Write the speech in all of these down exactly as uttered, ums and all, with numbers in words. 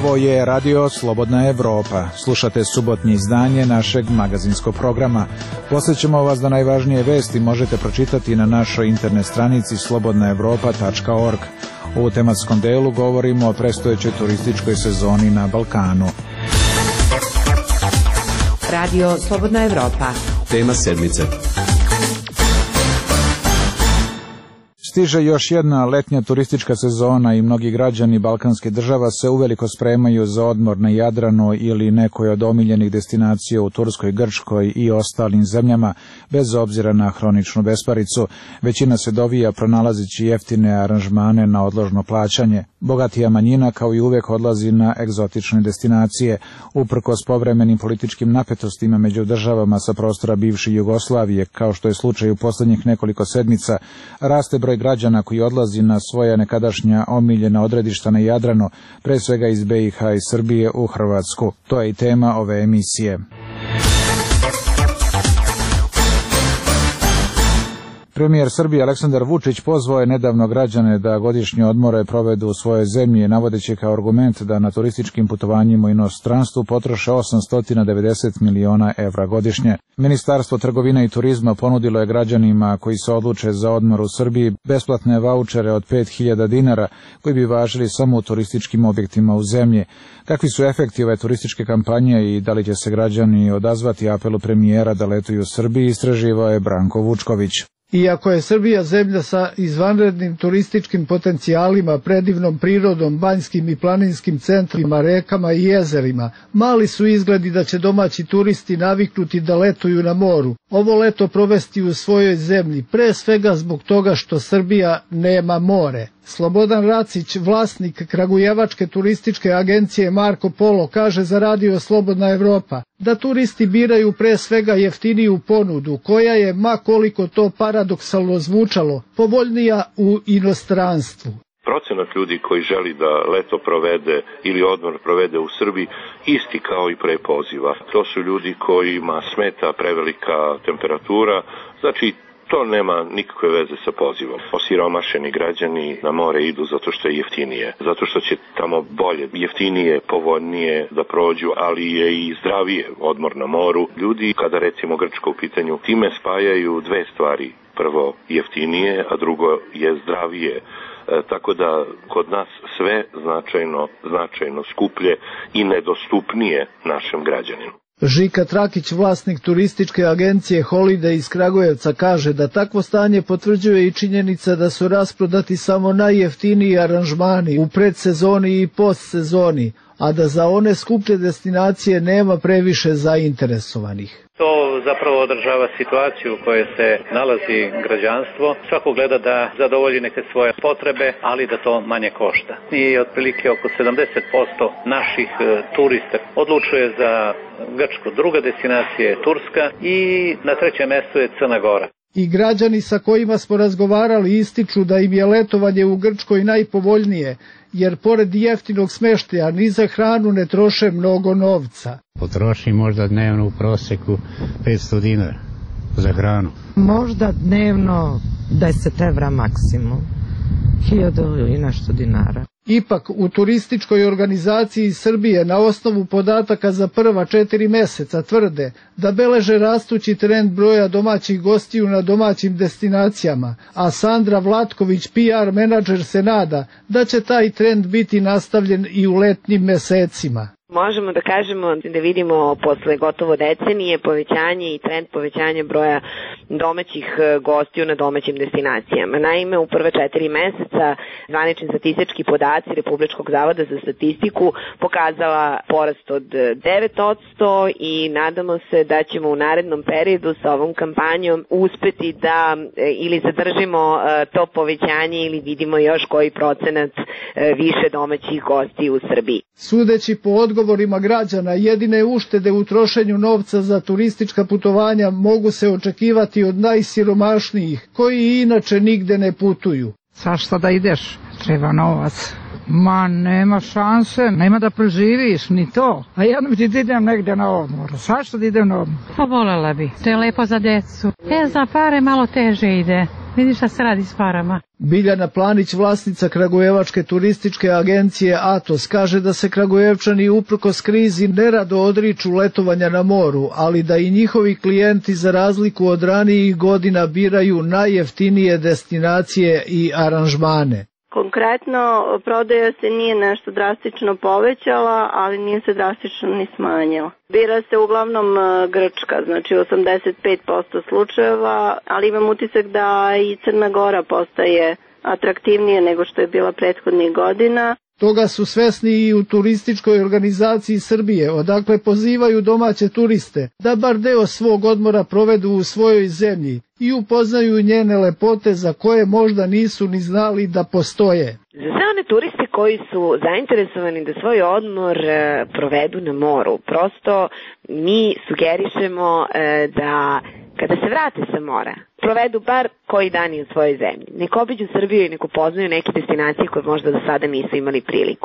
Ovo je Radio Slobodna Evropa. Slušate subotnje izdanje našeg magazinskog programa. Posjećamo vas da najvažnije vesti možete pročitati na našoj internet stranici slobodna evropa tačka org. U tematskom delu govorimo o predstojećoj turističkoj sezoni na Balkanu. Radio Slobodna Evropa. Tema sedmice. Stiže još jedna letnja turistička sezona i mnogi građani balkanskih država se uveliko spremaju za odmor na Jadranu ili nekoj od omiljenih destinacija u Turskoj, Grčkoj i ostalim zemljama, bez obzira na hroničnu besparicu. Većina se dovija pronalazići jeftine aranžmane na odložno plaćanje. Bogatija manjina kao i uvek odlazi na egzotične destinacije. Uprkos povremenim političkim napetostima među državama sa prostora bivše Jugoslavije, kao što je slučaj u posljednjih nekoliko sedmica, raste broj građana koji odlazi na svoja nekadašnja omiljena odredišta na Jadranu, pre svega iz B i H i Srbije u Hrvatsku. To je i tema ove emisije. Premijer Srbije Aleksandar Vučić pozvao je nedavno građane da godišnje odmore provedu u svojoj zemlji, navodeći kao argument da na turističkim putovanjima u inostranstvu potroše osamsto devedeset miliona evra godišnje. Ministarstvo trgovine i turizma ponudilo je građanima koji se odluče za odmor u Srbiji besplatne vaučere od pet hiljada dinara koji bi važili samo u turističkim objektima u zemlji. Kakvi su efekti ove turističke kampanje i da li će se građani odazvati apelu premijera da letuju u Srbiji, istraživao je Branko Vučković. Iako je Srbija zemlja sa izvanrednim turističkim potencijalima, predivnom prirodom, banjskim i planinskim centrima, rekama i jezerima, mali su izgledi da će domaći turisti naviknuti da letuju na moru, ovo leto provesti u svojoj zemlji, pre svega zbog toga što Srbija nema more. Slobodan Racić, vlasnik kragujevačke turističke agencije Marko Polo, kaže za Radio Slobodna Evropa da turisti biraju pre svega jeftiniju ponudu, koja je, ma koliko to paradoksalno zvučalo, povoljnija u inostranstvu. Procenat ljudi koji želi da leto provede ili odmor provede u Srbiji isti kao i pre poziva. To su ljudi kojima smeta prevelika temperatura, znači to nema nikakve veze sa pozivom. Osiromašeni građani na more idu zato što je jeftinije, zato što će tamo bolje, jeftinije, povoljnije da prođu, ali je i zdravije odmor na moru. Ljudi, kada recimo Grčka u pitanju, time spajaju dve stvari. Prvo jeftinije, a drugo je zdravije. E, tako da kod nas sve značajno, značajno skuplje i nedostupnije našem građaninu. Žika Trakić, vlasnik turističke agencije Holiday iz Kragujevca, kaže da takvo stanje potvrđuje i činjenica da su rasprodati samo najjeftiniji aranžmani u predsezoni i postsezoni, a da za one skuplje destinacije nema previše zainteresovanih. To zapravo održava situaciju u kojoj se nalazi građanstvo. Svako gleda da zadovolji neke svoje potrebe, ali da to manje košta. I otprilike oko sedamdeset posto naših e, turista odlučuje za Grčku. Druga destinacija je Turska i na trećem mjestu je Crna Gora. I građani sa kojima smo razgovarali ističu da im je letovanje u Grčkoj najpovoljnije, jer pored jeftinog smeštaja ni za hranu ne troše mnogo novca. Potroši možda dnevno u proseku petsto dinara za hranu. Možda dnevno deset evra maksimum, hiljadu i nešto dinara. Ipak, u turističkoj organizaciji Srbije na osnovu podataka za prva četiri meseca tvrde da beleže rastući trend broja domaćih gostiju na domaćim destinacijama, a Sandra Vlatković, P R menadžer, se nada da će taj trend biti nastavljen i u letnjim mesecima. Možemo da kažemo da vidimo posle gotovo decenije povećanje i trend povećanja broja domaćih gostiju na domaćim destinacijama. Naime, u prve četiri meseca zvanični statistički podaci Republičkog zavoda za statistiku pokazala porast od devet posto i nadamo se da ćemo u narednom periodu sa ovom kampanjom uspeti da ili zadržimo to povećanje ili vidimo još koji procenat više domaćih gostiju u Srbiji. Sudeći po odgovorima građana, jedine uštede u trošenju novca za turistička putovanja mogu se očekivati od najsiromašnijih, koji inače nigde ne putuju. Zašto da ideš? Treba novac. Ma nema šanse, nema da preživiš ni to. A jednom ti idem negde na odmor. Zašto da idem na odmor? Pa volela bi, to je lepo za decu. E, za pare malo teže ide. Vidiš šta se radi s parama. Biljana Planić, vlasnica Kragujevačke turističke agencije Atos, kaže da se Kragujevčani uprkos krizi nerado odriču letovanja na moru, ali da i njihovi klijenti za razliku od ranijih godina biraju najjeftinije destinacije i aranžmane. Konkretno, prodaja se nije nešto drastično povećala, ali nije se drastično ni smanjila. Bira se uglavnom Grčka, znači osamdeset pet posto slučajeva, ali imam utisak da i Crna Gora postaje atraktivnije nego što je bila prethodnih godina. Toga su svesni i u turističkoj organizaciji Srbije, odakle pozivaju domaće turiste da bar deo svog odmora provedu u svojoj zemlji i upoznaju njene lepote za koje možda nisu ni znali da postoje. Za sve one turiste koji su zainteresovani da svoj odmor provedu na moru, prosto mi sugerišemo da kada se vrate sa mora, provedu bar koji dani u svojoj zemlji. Nek obiđu Srbiju i nek upoznaju neke destinacije koje možda do sada nisu imali priliku.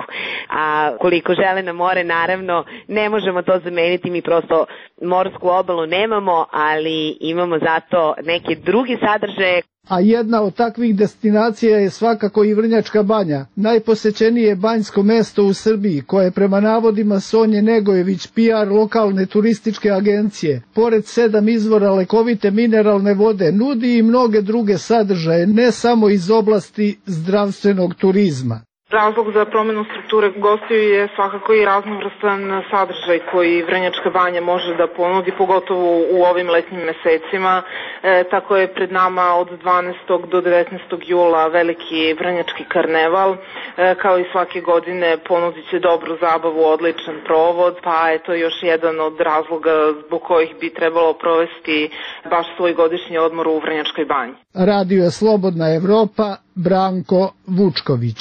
A koliko žele na more, naravno, ne možemo to zameniti, mi prosto morsku obalu nemamo, ali imamo zato neke druge sadržaje. A jedna od takvih destinacija je svakako i Vrnjačka Banja, najposećenije banjsko mesto u Srbiji, koje prema navodima Sonje Negojević, P R lokalne turističke agencije, pored sedam izvora lekovite mineralne vode, nudi i mnoge druge sadržaje, ne samo iz oblasti zdravstvenog turizma. Razlog za promjenu strukture gostiju je svakako i raznovrstan sadržaj koji Vrnjačka Banja može da ponudi, pogotovo u ovim letnjim mesecima. E, tako je pred nama od dvanaestog do devetnaestog jula veliki Vrnjački karneval. E, kao i svake godine ponudit će dobru zabavu, odličan provod, pa je to još jedan od razloga zbog kojih bi trebalo provesti baš svoj godišnji odmor u Vrnjačkoj Banji. Radio Slobodna Evropa, Branko Vučković.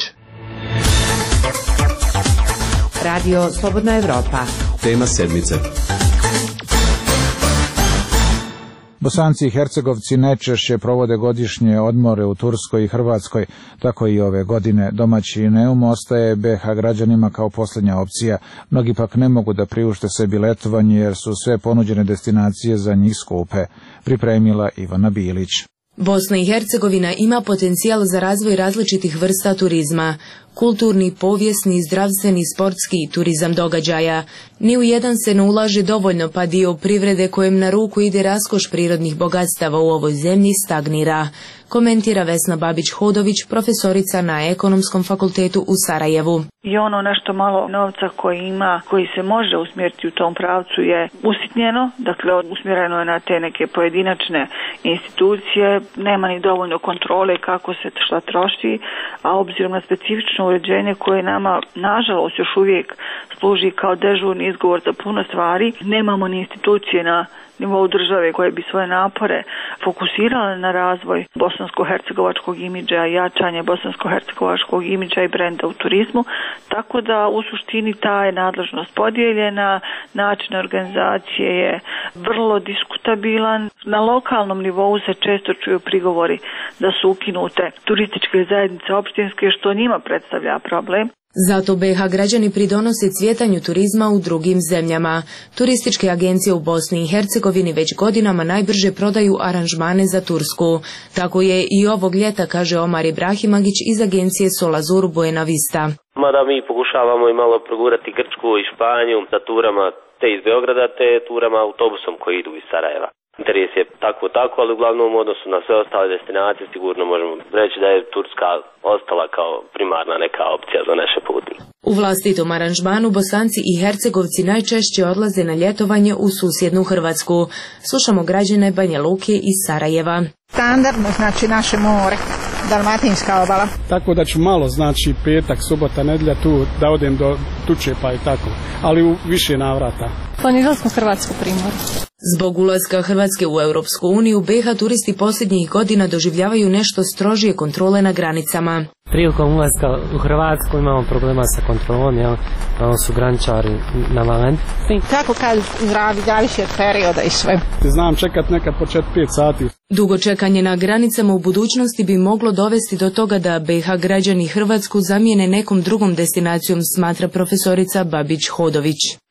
Radio Slobodna Evropa. Tema sedmice. Bosanci i Hercegovci najčešće provode godišnje odmore u Turskoj i Hrvatskoj, tako i ove godine. Domaći Neum ostaje B H građanima kao posljednja opcija. Mnogi pak ne mogu da priušte sebi letovanje jer su sve ponuđene destinacije za njih skupe. Pripremila Ivana Bilić. Bosna i Hercegovina ima potencijal za razvoj različitih vrsta turizma. Kulturni, povijesni, zdravstveni, sportski turizam događaja. Ni u jedan se ne ulaže dovoljno, pa dio privrede kojem na ruku ide raskoš prirodnih bogatstava u ovoj zemlji stagnira. Komentira Vesna Babić-Hodović, profesorica na Ekonomskom fakultetu u Sarajevu. I ono nešto malo novca koji ima, koji se može usmjeriti u tom pravcu je usitnjeno, dakle usmjereno je na te neke pojedinačne institucije, nema ni dovoljno kontrole kako se šta troši, a obzirom na specifično uređenje koje nama, nažalost, još uvijek služi kao dežurni izgovor za puno stvari, nemamo ni institucije na nivou države koje bi svoje napore fokusirale na razvoj bosansko-hercegovačkog imidža, jačanje bosansko-hercegovačkog imidža i brenda u turizmu, tako da u suštini ta je nadležnost podijeljena, način organizacije je vrlo diskutabilan. Na lokalnom nivou se često čuju prigovori da su ukinute turističke zajednice opštinske, što njima predstavlja problem. Zato B H građani pridonose cvjetanju turizma u drugim zemljama. Turističke agencije u Bosni i Hercegovini već godinama najbrže prodaju aranžmane za Tursku. Tako je i ovog ljeta, kaže Omar Ibrahimagić iz agencije Solazur Buena Vista. Mada mi pokušavamo i malo progurati Grčku i Španiju sa turama te iz Beograda, te turama autobusom koji idu iz Sarajeva. Interes je tako tako, ali uglavnom u odnosu na sve ostale destinacije sigurno možemo reći da je Turska ostala kao primarna neka opcija za naše putnike. U vlastitom aranžmanu Bosanci i Hercegovci najčešće odlaze na ljetovanje u susjednu Hrvatsku. Slušamo građane Banja Luke iz Sarajeva. Standardno znači naše more, Dalmatinska obala. Tako da ću malo, znači petak, subota, nedjelja tu da odem do Tučepa i tako, ali u više navrata. Planirali smo Hrvatsku primjer. Zbog ulaska Hrvatske u Europsku uniju, B H turisti posljednjih godina doživljavaju nešto strožije kontrole na granicama. Prilikom ulaska u Hrvatsku imamo problema sa kontrolom, jel? Ono su graničari navalentni. Kako kad zavisi od perioda i sve. Znam čekat nekad po četiri pet sati. Dugo čekanje na granicama u budućnosti bi moglo dovesti do toga da B H građani Hrvatsku zamijene nekom drugom destinacijom, smatra profesorica Babić-Hodović.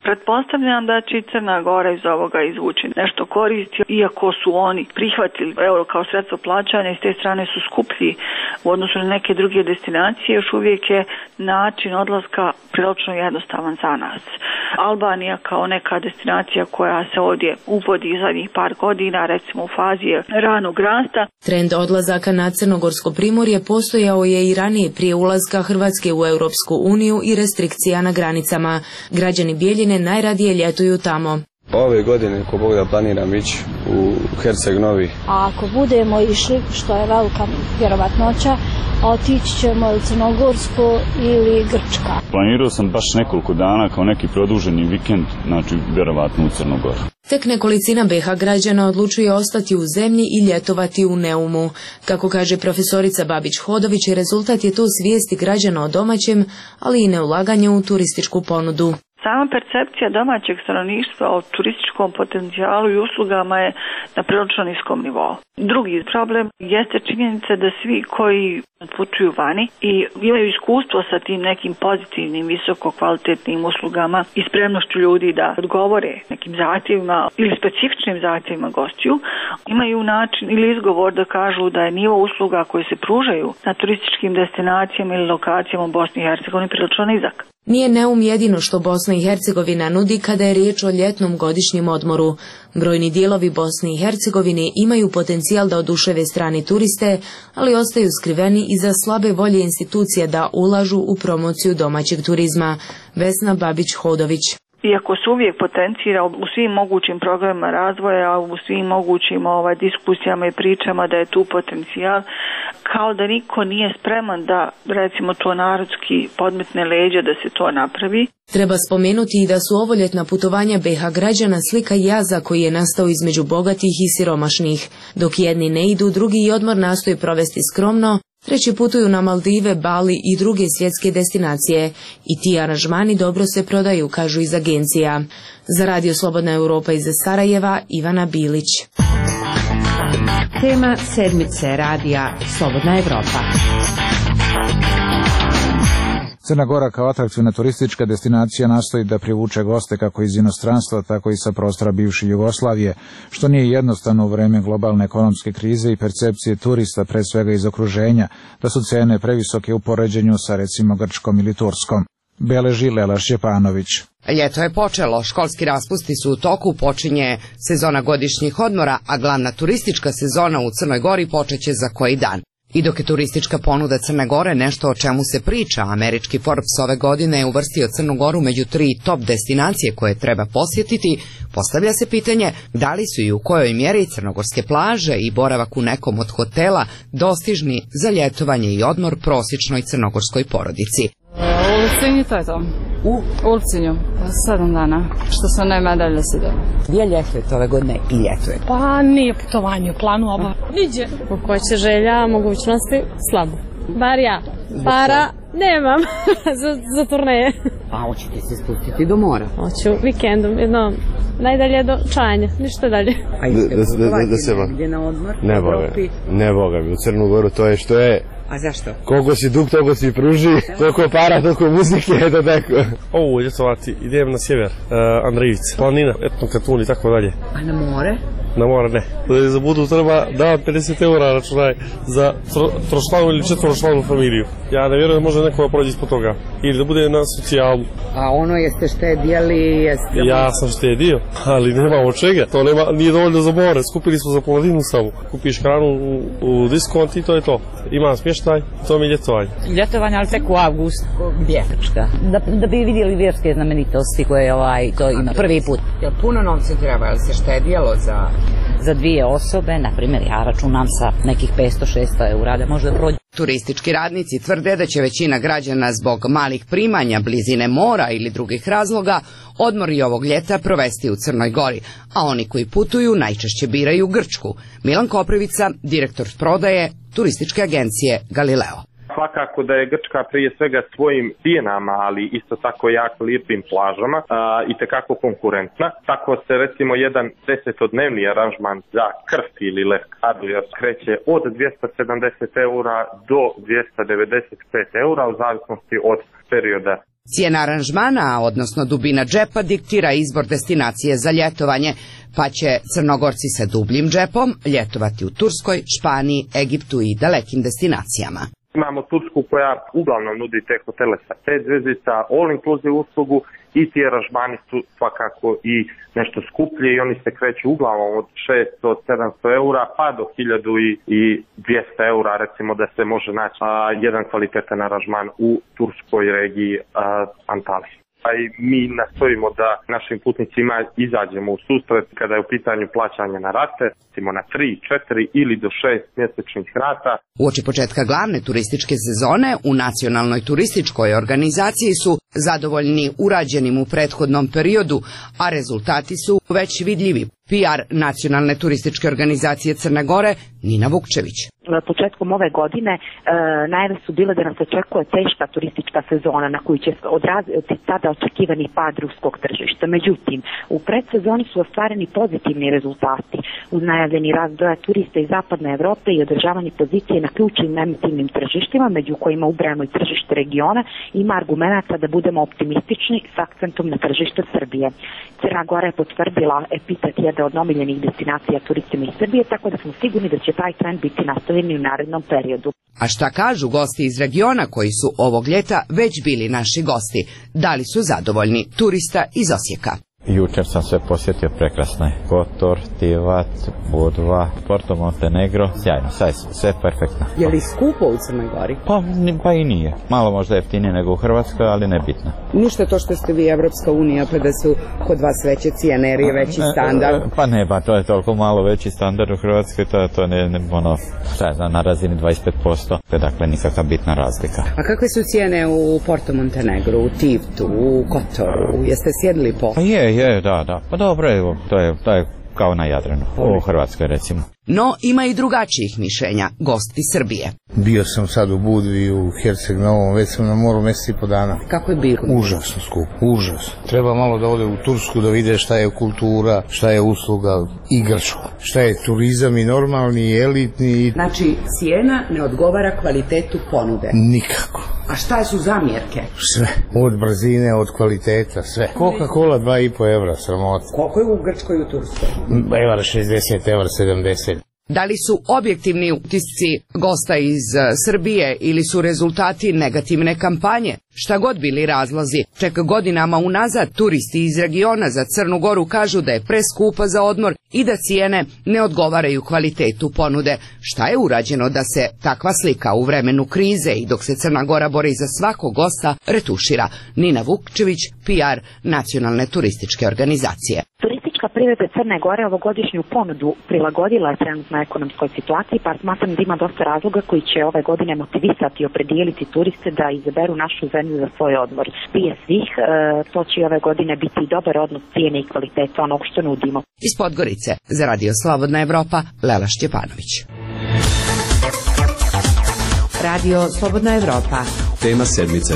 Pretpostavljam da će i Crna Gora iz ovoga izvući nešto koristi, iako su oni prihvatili euro kao sredstvo plaćanja i s te strane su skuplji u odnosu na neke druge destinacije, još uvijek je način odlaska prilično jednostavan za nas. Albanija kao neka destinacija koja se ovdje uvodi zadnjih par godina, recimo u fazi ranog rasta. Trend odlazaka na crnogorsko primorje postojao je i ranije prije ulaska Hrvatske u Europsku uniju i restrikcija na granicama. Građani Bjeljine najradije ljetuju tamo. Ove godine, ko Bog da, planiram ići u Herceg Novi. A ako budemo išli, što je velika vjerovatnoća, otići ćemo u Crnogorsko ili Grčka. Planirao sam baš nekoliko dana kao neki produženi vikend, znači vjerovatno u Crnogoru. Tek nekolicina be ha građana odlučuje ostati u zemlji i ljetovati u Neumu. Kako kaže profesorica Babić-Hodović, rezultat je to svijesti građana o domaćem, ali i neulaganje u turističku ponudu. Sama percepcija domaćeg stanovništva o turističkom potencijalu i uslugama je na prilično niskom nivou. Drugi problem jeste činjenica da svi koji putuju vani i imaju iskustvo sa tim nekim pozitivnim, visoko kvalitetnim uslugama i spremnošću ljudi da odgovore nekim zahtjevima ili specifičnim zahtjevima gostiju, imaju način ili izgovor da kažu da je nivo usluga koje se pružaju na turističkim destinacijama ili lokacijama u Bosni i Hercegovini prilično nizak. Nije Neum jedino što Bosna i Hercegovina nudi kada je riječ o ljetnom godišnjem odmoru. Brojni dijelovi Bosne i Hercegovine imaju potencijal da oduševe strani turiste, ali ostaju skriveni iza slabe volje institucija da ulažu u promociju domaćeg turizma. Vesna Babić-Hodović. Iako se uvijek potencira u svim mogućim programima razvoja, u svim mogućim ovaj, diskusijama i pričama da je tu potencijal, kao da niko nije spreman da, recimo, to narodski podmetne leđa da se to napravi. Treba spomenuti i da su ovoljetna putovanja be ha građana slika jaza koji je nastao između bogatih i siromašnih. Dok jedni ne idu, drugi i odmor nastoje provesti skromno, treći putuju na Maldive, Bali i druge svjetske destinacije. I ti aranžmani dobro se prodaju, kažu iz agencija. Za Radio Slobodna Europa iz Sarajeva, Ivana Bilić. Tema sedmice radija Slobodna Evropa. Crna Gora kao atraktivna turistička destinacija nastoji da privuče goste kako iz inostranstva, tako i sa prostora bivše Jugoslavije, što nije jednostavno u vreme globalne ekonomske krize i percepcije turista, pre svega iz okruženja, da su cene previsoke u poređenju sa recimo Grčkom ili Turskom. Beleži Lela Šćepanović. Ljeto je počelo, školski raspusti su u toku, počinje sezona godišnjih odmora, a glavna turistička sezona u Crnoj Gori počeće za koji dan. I dok je turistička ponuda Crne Gore nešto o čemu se priča, američki Forbes ove godine je uvrstio Crnu Goru među tri top destinacije koje treba posjetiti, postavlja se pitanje da li su i u kojoj mjeri crnogorske plaže i boravak u nekom od hotela dostižni za ljetovanje i odmor prosječnoj crnogorskoj porodici. U Ulcinju to je to. U? Ulcinju. Sedam dana. Što sam najmadalje side. Gdje ljetujete ove godine i ljetuje? Pa nije putovanje u planu oba. Niđe. U koje će želja, mogućnosti, slabo. Bar ja. Para nemam za, za turneje. A hoćete se spustiti do mora? Hoću vikendom, jedno najdalje do Čajanja, ništa dalje. A jeste putovati gdje na odmor? Ne boga, ne boga mi, u Crnu Goru to je što je. A zašto? Koliko si dug, toliko si pruži, koliko para, toliko muzike, eto tako. Ovo ljetovati, idem na sjever, uh, Andrijice, planina, etno Katun i tako dalje. A na more? Na more ne. Za budu treba da pedeset eura računaj za tro, tročlanu ili četvoročlanu familiju. Ja ne vjerujem da može nekoga prođi ispod toga. Ili da bude na socijalu. A ono jeste štedjeli? Jeste... Ja sam štedio, ali nema od čega. To nema, nije dovoljno za more. Skupili smo za polovinu samo. Kupiš hranu u, u diskont i to je to. Ima smještaj, to mi je ljetovanje. Ljetovanje, ali tek u avgustu. Gdje? Da, da bi vidjeli vjerske znamenitosti koje ovaj, to ima prvi put. Jel puno novca treba, jel se štedjelo za... Za dvije osobe, na primjer, ja računam sa nekih petsto do šesto eura da može da prođe. Turistički radnici tvrde da će većina građana zbog malih primanja, blizine mora ili drugih razloga odmor i ovog ljeta provesti u Crnoj Gori, a oni koji putuju najčešće biraju Grčku. Milan Koprivica, direktor prodaje turističke agencije Galileo. Svakako da je Grčka prije svega svojim cijenama, ali isto tako jako lijepim plažama a, i tekako konkurentna. Tako se recimo jedan desetodnevni aranžman za krst ili leskadu kreće od dvjesto sedamdeset eura do dvjesto devedeset pet eura u zavisnosti od perioda Cijena aranžmana, odnosno dubina džepa, diktira izbor destinacije za ljetovanje, pa će Crnogorci sa dubljim džepom ljetovati u Turskoj, Španiji, Egiptu i dalekim destinacijama. Imamo Tursku koja uglavnom nudi te hotele sa pet zvjezdica, all inclusive uslugu i ti aranžmani su svakako i nešto skuplji i oni se kreću uglavnom od šesto do sedamsto eura pa do hiljadu dvjesto eura recimo da se može naći a, jedan kvalitetan aranžman u turskoj regiji a, Antalije. I mi nastojimo da našim putnicima izađemo u susret kada je u pitanju plaćanja na rate, recimo na tri, četiri ili do šest mjesečnih rata. Uoči početka glavne turističke sezone u Nacionalnoj turističkoj organizaciji su zadovoljni urađenim u prethodnom periodu, a rezultati su već vidljivi. P R Nacionalne turističke organizacije Crne Gore, Nina Vukčević. Početkom ove godine e, najave su bile da nas očekuje teška turistička sezona na koju će odraziti sada očekivani pad ruskog tržišta. Međutim, u predsezoni su ostvareni pozitivni rezultati uz najavljeni rast broja turista iz zapadne Evrope i održavanje pozicije na ključnim emitivnim tržištima, među kojima ubrajamo i tržište regiona. Ima argumenata da budemo optimistični s akcentom na tržište Srbije. Crna Gora je potvrdila epitet jedne od omiljenih destinacija turistima iz Srbije, tako da smo sigurni da će taj trend biti nastavljeni u narednom periodu. A šta kažu gosti iz regiona koji su ovog ljeta već bili naši gosti? Da li su zadovoljni? Turista iz Osijeka. Jučer sam sve posjetio, prekrasno je. Kotor, Tivat, Budva, Porto Montenegro, sjajno, sve, sve perfektno. Je li skupo u Crnoj Gori? Pa, pa i nije. Malo možda jeftinije nego u Hrvatskoj, ali nebitno. Ništa to što ste vi Evropska unija, pa da su kod vas veće cijene, jer je veći standard? Pa ne, pa to je toliko malo veći standard u Hrvatskoj, to, to ne, ne ono, šta je znam, na razini dvadeset pet posto, to je dakle nikakva bitna razlika. A kakve su cijene u Porto Montenegru, u Tivtu, u Kotoru? Jeste sjedili po? Pa je, je, da, da. Pa dobro, evo, to je, to je kao na Jadranu, u Hrvatskoj recimo. No, ima i drugačijih mišljenja, gosti Srbije. Bio sam sad u Budvi, u Herceg Novom, već sam na moru mjesec i po dana. Kako je bilo? Užasno skupo, užasno. Treba malo da ode u Tursku da vide šta je kultura, šta je usluga i Grčku. Šta je turizam i normalni i elitni. Znači, cijena ne odgovara kvalitetu ponude? Nikako. A šta su zamjerke? Sve. Od brzine, od kvaliteta, sve. Coca-Cola dva i po evra, sramota. Koliko je u Grčkoj i u Turskoj? Evra šezdeset, evra sedamdeset. Da li su objektivni utisci gosta iz Srbije ili su rezultati negativne kampanje? Šta god bili razlozi, čak godinama unazad turisti iz regiona za Crnu Goru kažu da je preskupa za odmor i da cijene ne odgovaraju kvalitetu ponude. Šta je urađeno da se takva slika u vremenu krize i dok se Crna Gora bori za svakog gosta retušira? Nina Vukčević, P R Nacionalne turističke organizacije. Turistička privreda Crne Gore ovogodišnju ponudu prilagodila je trenutno ekonomskoj situaciji, pa smatram da ima dosta razloga koji će ove godine motivisati i opredijeliti turiste da izaberu našu zemlju za svoj odmor. Prije svih, e, to će ove godine biti dobar odnos cijene i kvaliteta onog što nudimo. Iz Podgorice, za Radio Slobodna Evropa, Lela Šćepanović. Radio Slobodna Evropa. Tema sedmice.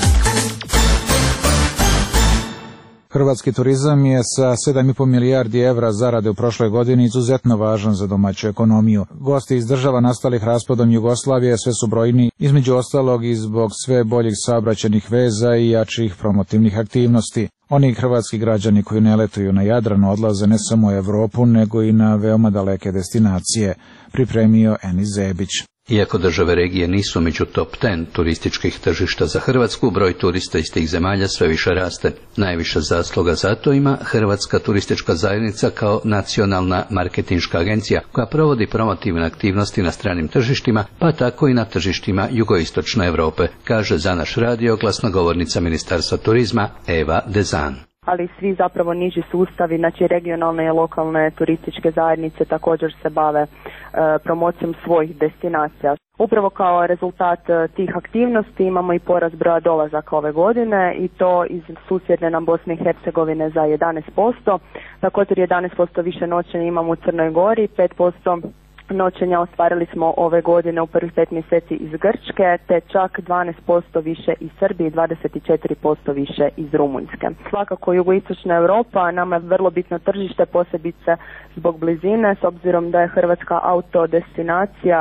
Hrvatski turizam je sa sedam i po milijardi evra zarade u prošloj godini izuzetno važan za domaću ekonomiju. Gosti iz država nastalih raspadom Jugoslavije sve su brojni, između ostalog i zbog sve boljih saobraćajnih veza i jačih promotivnih aktivnosti. Oni hrvatski građani koji ne letuju na Jadranu odlaze ne samo u Evropu, nego i na veoma daleke destinacije, pripremio Enis Zebić. Iako države regije nisu među top deset turističkih tržišta za Hrvatsku, broj turista iz tih zemalja sve više raste. Najviša zasluga za to ima Hrvatska turistička zajednica kao nacionalna marketinška agencija koja provodi promotivne aktivnosti na stranim tržištima, pa tako i na tržištima jugoistočne Europe, kaže za naš radio glasnogovornica Ministarstva turizma Eva Dezan. Ali svi zapravo niži sustavi, znači regionalne i lokalne turističke zajednice također se bave e, promocijom svojih destinacija. Upravo kao rezultat tih aktivnosti imamo i porast broja dolazaka ove godine i to iz susjedne nam Bosne i Hercegovine za jedanaest posto. Također jedanaest posto više noćenja imamo u Crnoj Gori, pet posto noćenja ostvarili smo ove godine u prvih pet mjeseci iz Grčke, te čak dvanaest posto više iz Srbije i dvadeset četiri posto više iz Rumunjske. Svakako jugoistočna Europa nama je vrlo bitno tržište, posebice zbog blizine, s obzirom da je Hrvatska auto destinacija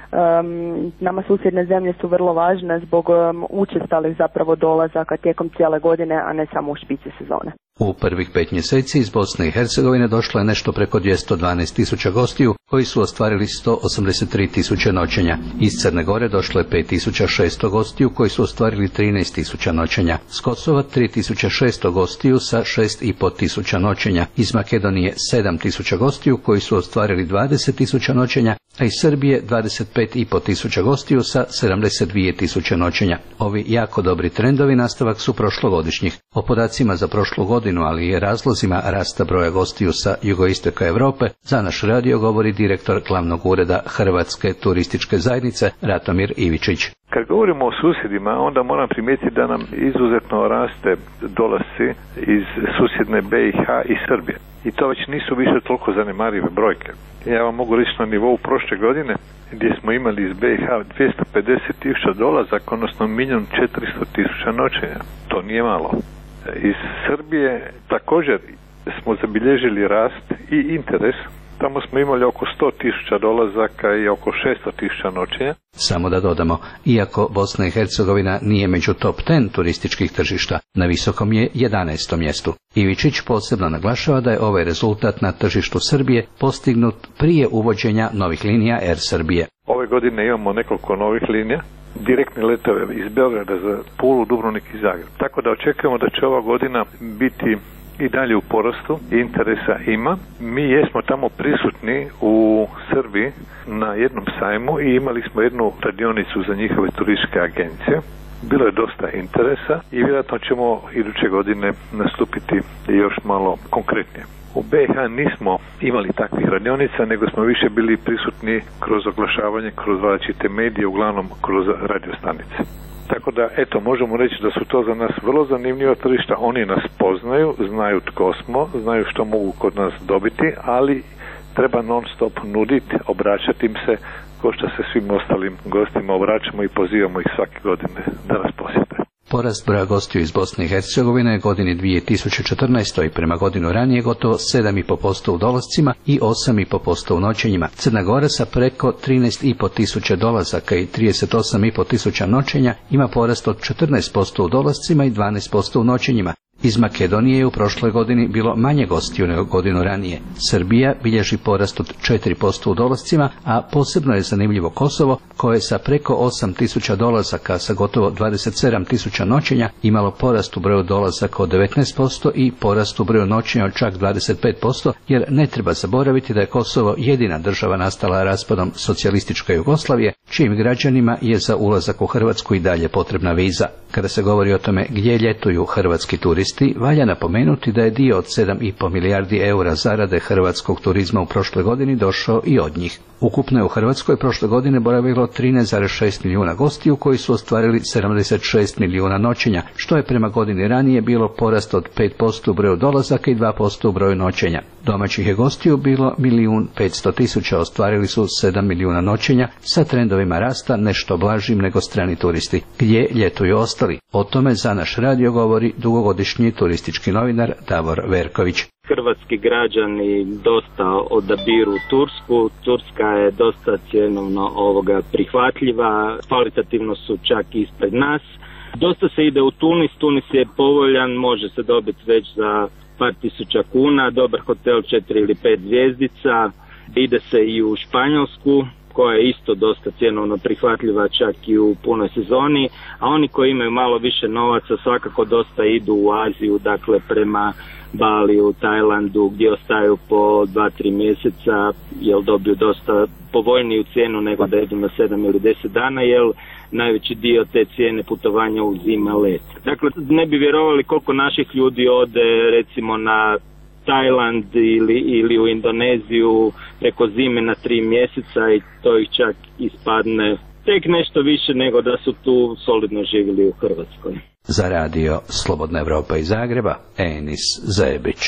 Um, nama susjedne zemlje su vrlo važne zbog um, učestalih zapravo dolazaka tijekom cijele godine, a ne samo u špici sezone. U prvih pet mjeseci iz Bosne i Hercegovine došlo je nešto preko dvjesto dvanaest tisuća gostiju koji su ostvarili sto osamdeset tri tisuće noćenja. Iz Crne Gore došlo je pet tisuća šesto gostiju koji su ostvarili trinaest tisuća noćenja. S Kosova tri tisuće šesto gostiju sa šest i pol tisuća noćenja. Iz Makedonije sedam tisuća gostiju koji su ostvarili dvadeset tisuća noćenja, a iz Srbije dvadeset pet i pol tisuća gostiju sa sedamdeset dvije tisuće noćenja. Ovi jako dobri trendovi nastavak su prošlogodišnjih. O podacima za prošlu godinu, ali i razlozima rasta broja gostiju sa jugoistoka Europe, za naš radio govori direktor glavnog ureda Hrvatske turističke zajednice Ratomir Ivičić. Kad govorimo o susjedima, onda moram primijetiti da nam izuzetno raste dolasci iz susjedne B i H i Srbije. I to već nisu više toliko zanemarive brojke. Ja vam mogu reći na nivou prošle godine gdje smo imali iz B i H dvjesto pedeset tisuća dolazaka, odnosno milijun četiristo tisuća noćenja. To nije malo. Iz Srbije također smo zabilježili rast i interes. Tamo smo imali oko sto tisuća dolazaka i oko šesto tisuća noćenja. Samo da dodamo, iako Bosna i Hercegovina nije među top deset turističkih tržišta, na visokom je jedanaestom mjestu. Ivičić posebno naglašava da je ovaj rezultat na tržištu Srbije postignut prije uvođenja novih linija Air Srbije. Ove godine imamo nekoliko novih linija, direktne letove iz Beograda za Pulu, Dubrovnik i Zagreb. Tako da očekujemo da će ova godina biti i dalje u porastu, interesa ima. Mi jesmo tamo prisutni u Srbiji na jednom sajmu i imali smo jednu radionicu za njihove turističke agencije. Bilo je dosta interesa i vjerojatno ćemo iduće godine nastupiti još malo konkretnije. U B i H nismo imali takvih radionica, nego smo više bili prisutni kroz oglašavanje, kroz različite medije, uglavnom kroz radiostanice. Tako da, eto, možemo reći da su to za nas vrlo zanimljiva tržišta. Oni nas poznaju, znaju tko smo, znaju što mogu kod nas dobiti, ali treba non stop nuditi, obraćati im se, ko što se svim ostalim gostima obraćamo i pozivamo ih svake godine da nas posjete. Porast broja gostiju iz Bosne i Hercegovine je godini dvije tisuće četrnaestoj prema godinu ranije gotovo sedam i pol posto u dolascima i osam i pol posto u noćenjima. Crna Gora sa preko trinaest i pol tisuća dolazaka i trideset osam i pol tisuća noćenja ima porast od četrnaest posto u dolascima i dvanaest posto u noćenjima. Iz Makedonije je u prošloj godini bilo manje gostiju nego godinu ranije. Srbija bilježi porast od četiri posto u dolascima, a posebno je zanimljivo Kosovo, koje sa preko osam tisuća dolazaka sa gotovo dvadeset sedam tisuća noćenja imalo porast u broju dolazaka od devetnaest posto i porast u broju noćenja od čak dvadeset pet posto, jer ne treba zaboraviti da je Kosovo jedina država nastala raspadom socijalističke Jugoslavije, čijim građanima je za ulazak u Hrvatsku i dalje potrebna viza. Kada se govori o tome gdje ljetuju hrvatski turisti, valja napomenuti da je dio od sedam i pol milijardi eura zarade hrvatskog turizma u prošloj godini došao i od njih. Ukupno je u Hrvatskoj prošle godine boravilo trinaest zarez šest milijuna gostiju koji su ostvarili sedamdeset šest milijuna noćenja, što je prema godini ranije bilo porast od pet posto u broju dolazaka i dva posto u broju noćenja. Domaćih je gostiju bilo milijun petsto tisuća, ostvarili su sedam milijuna noćenja sa trendovima rasta nešto blažim nego strani turisti. Gdje ljetuju ostali? O tome za naš radio govori dugogodišnji turistički novinar Davor Verković. Hrvatski građani dosta odabiru Tursku, Turska je dosta cjenovno ovoga prihvatljiva, kvalitativno su čak ispred nas. Dosta se ide u Tunis, Tunis je povoljan, može se dobiti već za par tisuća kuna, dobar hotel četiri ili pet zvjezdica, ide se i u Španjolsku, koja je isto dosta cjenovno prihvatljiva čak i u punoj sezoni, a oni koji imaju malo više novaca svakako dosta idu u Aziju, dakle prema Baliju, Tajlandu, gdje ostaju po dva tri mjeseca, jer dobiju dosta povoljniju cijenu nego da idu na sedam ili deset dana, jer najveći dio te cijene putovanja uzima let. Dakle, ne bi vjerovali koliko naših ljudi ode recimo na Tajland ili, ili u Indoneziju preko zime na tri mjeseca i to ih čak ispadne tek nešto više nego da su tu solidno živjeli u Hrvatskoj. Za radio Slobodna Evropa iz Zagreba, Enis Zajebić.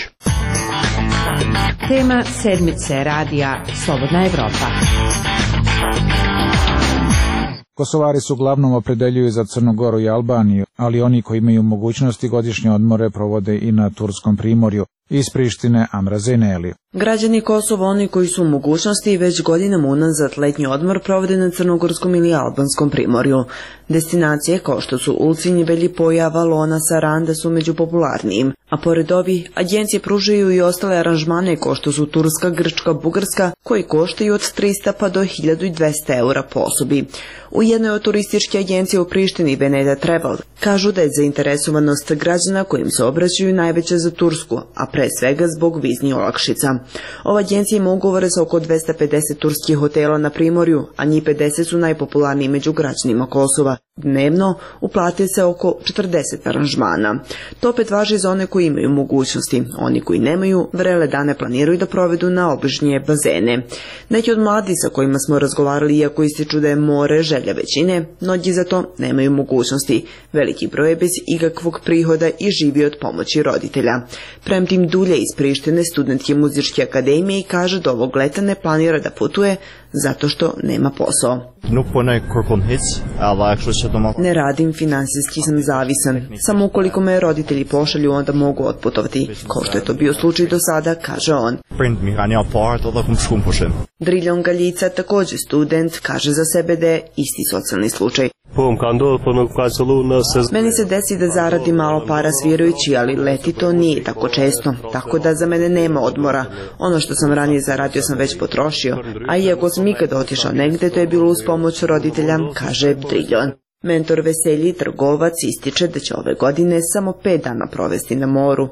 Tema sedmice radija Slobodna Evropa. Kosovari se uglavnom opredeljuju za Crnu Goru i Albaniju, ali oni koji imaju mogućnosti godišnje odmore provode i na Turskom primorju. Iz Prištine Amra Zejneli. Građani Kosova, oni koji su u mogućnosti, već godinama unazad letnji odmor provode na crnogorskom ili albanskom primorju. Destinacije kao što su Ulcinj, Veljipoja, Valona, Saranda su među popularnijim, a pored ovih agencije pružaju i ostale aranžmane kao što su Turska, Grčka, Bugarska, koji koštaju od trista pa do hiljadu dvesta eura po osobi. U jednoj od turističke agencije u Prištini, Veneda Travel, kažu da je zainteresovanost građana kojim se obraćaju najveća za Tursku, a pre svega zbog viznih olakšica. Ova agencija ima ugovore sa oko dvesta pedeset turskih hotela na primorju, a njih pedeset su najpopularniji među građanima Kosova. Dnevno uplate se oko četrdeset aranžmana. To opet važi za one koji imaju mogućnosti. Oni koji nemaju, vrele dane planiraju da provedu na obližnje bazene. Neki od mladih sa kojima smo razgovarali, iako ističu da je more želja većine, mnogi za to nemaju mogućnosti. Veliki broj je bez ikakvog prihoda i živi od pomoći roditelja. Premtim Dulje iz Prištine, studentke muzičke akademije, i kaže da ovog leta ne planira da putuje zato što nema posao. Ne radim, finansijski sam zavisan. Samo ukoliko me roditelji pošalju, onda mogu otputovati. Kao što je to bio slučaj do sada, kaže on. Driljon Galjica, također student, kaže za sebe da je isti socijalni slučaj. Meni se desi da zaradim malo para svirajući, ali leti to nije tako često, tako da za mene nema odmora. Ono što sam ranije zaradio sam već potrošio, a iako sam ikada otišao negde, to je bilo uz pomoć roditelja, kaže Driljon. Mentor Veselji, trgovac, ističe da će ove godine samo pet dana provesti na moru.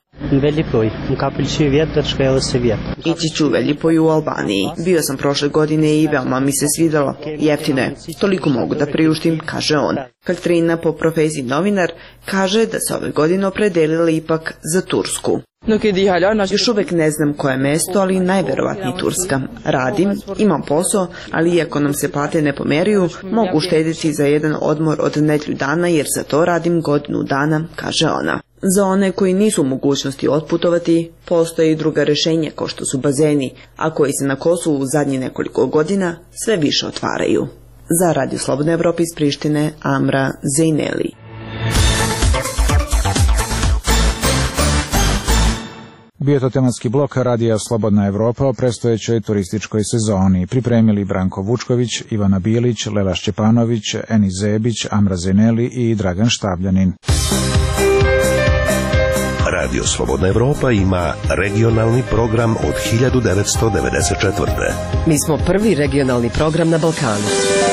Ići ću u Veljipoju u Albaniji. Bio sam prošle godine i veoma mi se svidalo. Jeftino je. Toliko mogu da priuštim, kaže on. Katrina, po profesiji novinar, kaže da se ove godine opredelila ipak za Tursku. Još uvek ne znam koje mesto, ali najverovatnije Turska. Radim, imam posao, ali iako nam se plate ne pomeriju, mogu uštediti za jedan odmor od nedelju dana, jer za to radim godinu dana, kaže ona. Za one koji nisu u mogućnosti otputovati, postoje i druga rešenja kao što su bazeni, a koji se na Kosovu u zadnjih nekoliko godina sve više otvaraju. Za Radio Slobodna Evropa iz Prištine, Amra Zejneli. Bio je to tematski blok Radija Slobodna Evropa o predstojećoj turističkoj sezoni. Pripremili Branko Vučković, Ivana Bilić, Lela Šćepanović, Eni Zebić, Amra Zejneli i Dragan Štabljanin. Radio Slobodna Evropa ima regionalni program od hiljadu devetsto devedeset četvrte. Mi smo prvi regionalni program na Balkanu.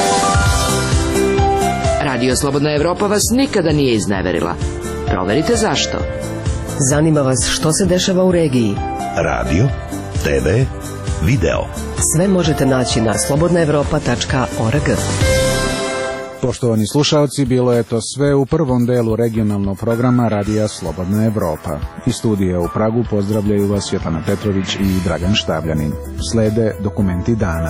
Radio Slobodna Evropa vas nikada nije izneverila. Proverite zašto. Zanima vas što se dešava u regiji. Radio, te ve, video. Sve možete naći na slobodna evropa tačka org. Poštovani slušalci, bilo je to sve u prvom delu regionalnog programa Radija Slobodna Evropa. Iz studija u Pragu pozdravljaju vas Svetlana Petrović i Dragan Štabljanin. Slede dokumenti dana.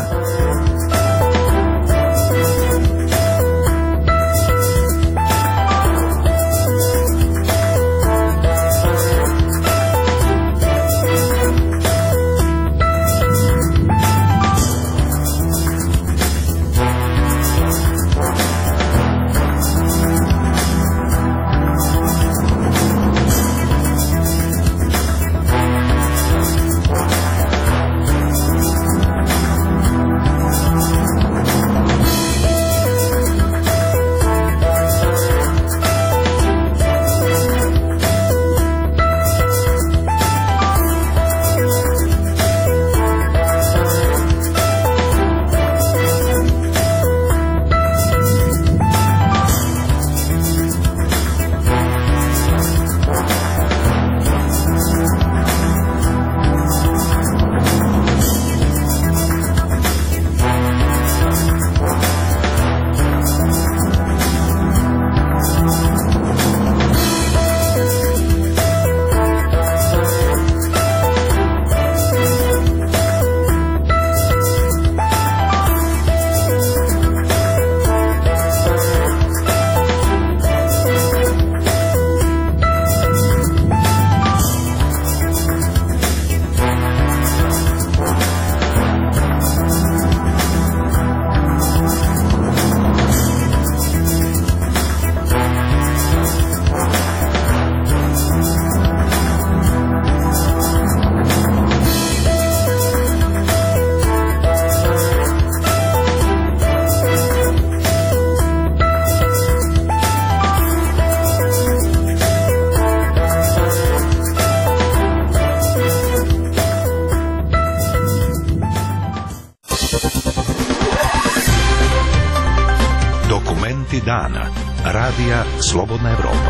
Svaki dan. Radija Slobodna Evropa.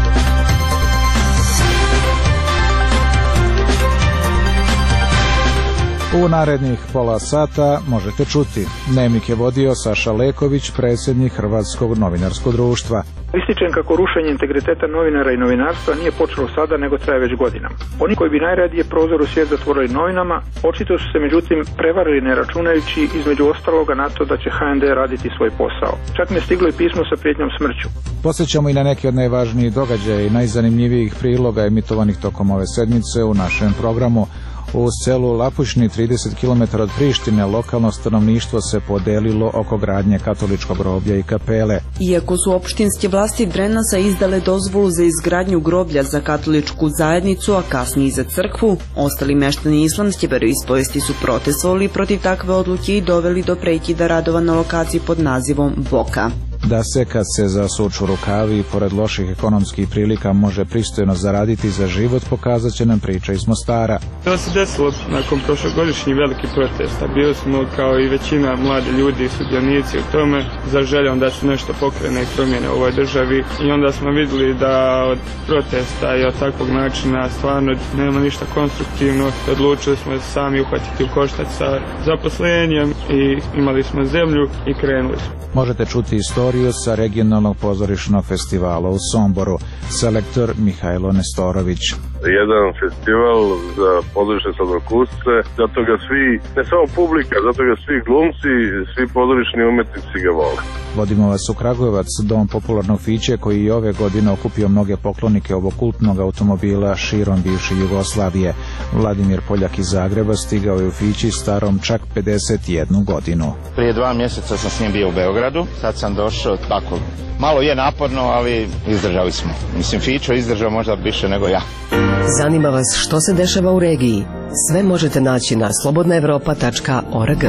U narednih pola sata možete čuti. Dnevnik je vodio Saša Leković, predsjednik Hrvatskog novinarskog društva. Ističem kako rušenje integriteta novinara i novinarstva nije počelo sada, nego traje već godinama. Oni koji bi najradije prozor u svijet zatvorili novinama, očito su se međutim prevarili ne računajući između ostaloga na to da će ha en de raditi svoj posao. Čak mi je stiglo i pismo sa prijetnjom smrću. Posjećamo i na neke od najvažnijih događaja i najzanimljivijih priloga emitovanih tokom ove sedmice u našem programu. U selu Lapušni, trideset kilometara od Prištine, lokalno stanovništvo se podelilo oko gradnje katoličkog groblja i kapele. Iako su opštinske vlasti Drenasa izdale dozvolu za izgradnju groblja za katoličku zajednicu, a kasnije i za crkvu, ostali meštani islamske veroispovesti su protestovali protiv takve odluke i doveli do prekida radova na lokaciji pod nazivom Boka. Da se kad se zasuču rukavi i pored loših ekonomskih prilika može pristojno zaraditi za život, pokazat će nam priča iz Mostara. To se desilo nakon prošlogodišnjih velikih protesta. Bili smo kao i većina mladi ljudi i sudionici u tome za željom da se nešto pokrene i promjene u ovoj državi i onda smo vidjeli da od protesta i od takvog načina stvarno nema ništa konstruktivno. Odlučili smo se sami uhvatiti u koštac sa zaposlenjem i imali smo zemlju i krenuli smo. Možete čuti istoriju sa regionalnog pozorišnog festivala u Somboru. Selektor Mihajlo Nestorović. Jedan festival za pozorišne slatkokusce, zato ga svi, ne samo publika, zato ga svi glumci, svi pozorišni umetnici ga vole. Vodimo vas u Kragujevac, dom popularnog Fiće koji i ove godine okupio mnoge poklonike ovog kultnog automobila širom bivše Jugoslavije. Vladimir Poljak iz Zagreba stigao je u Fići starom čak pedeset jednu godinu. Prije dva mjeseca sam s njim bio u Beogradu, sad sam došao tako. Malo je naporno, ali izdržali smo. Mislim, Fićo izdržao možda više nego ja. Zanima vas što se dešava u regiji? Sve možete naći na slobodna evropa tačka org.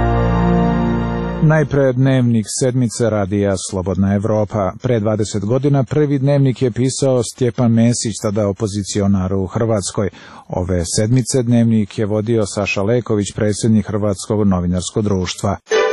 Najpre dnevnik sedmice radija Slobodna Evropa. Pre dvadeset godina prvi dnevnik je pisao Stjepan Mesić, tada opozicionar u Hrvatskoj. Ove sedmice dnevnik je vodio Saša Leković, predsjednik Hrvatskog novinarskog društva.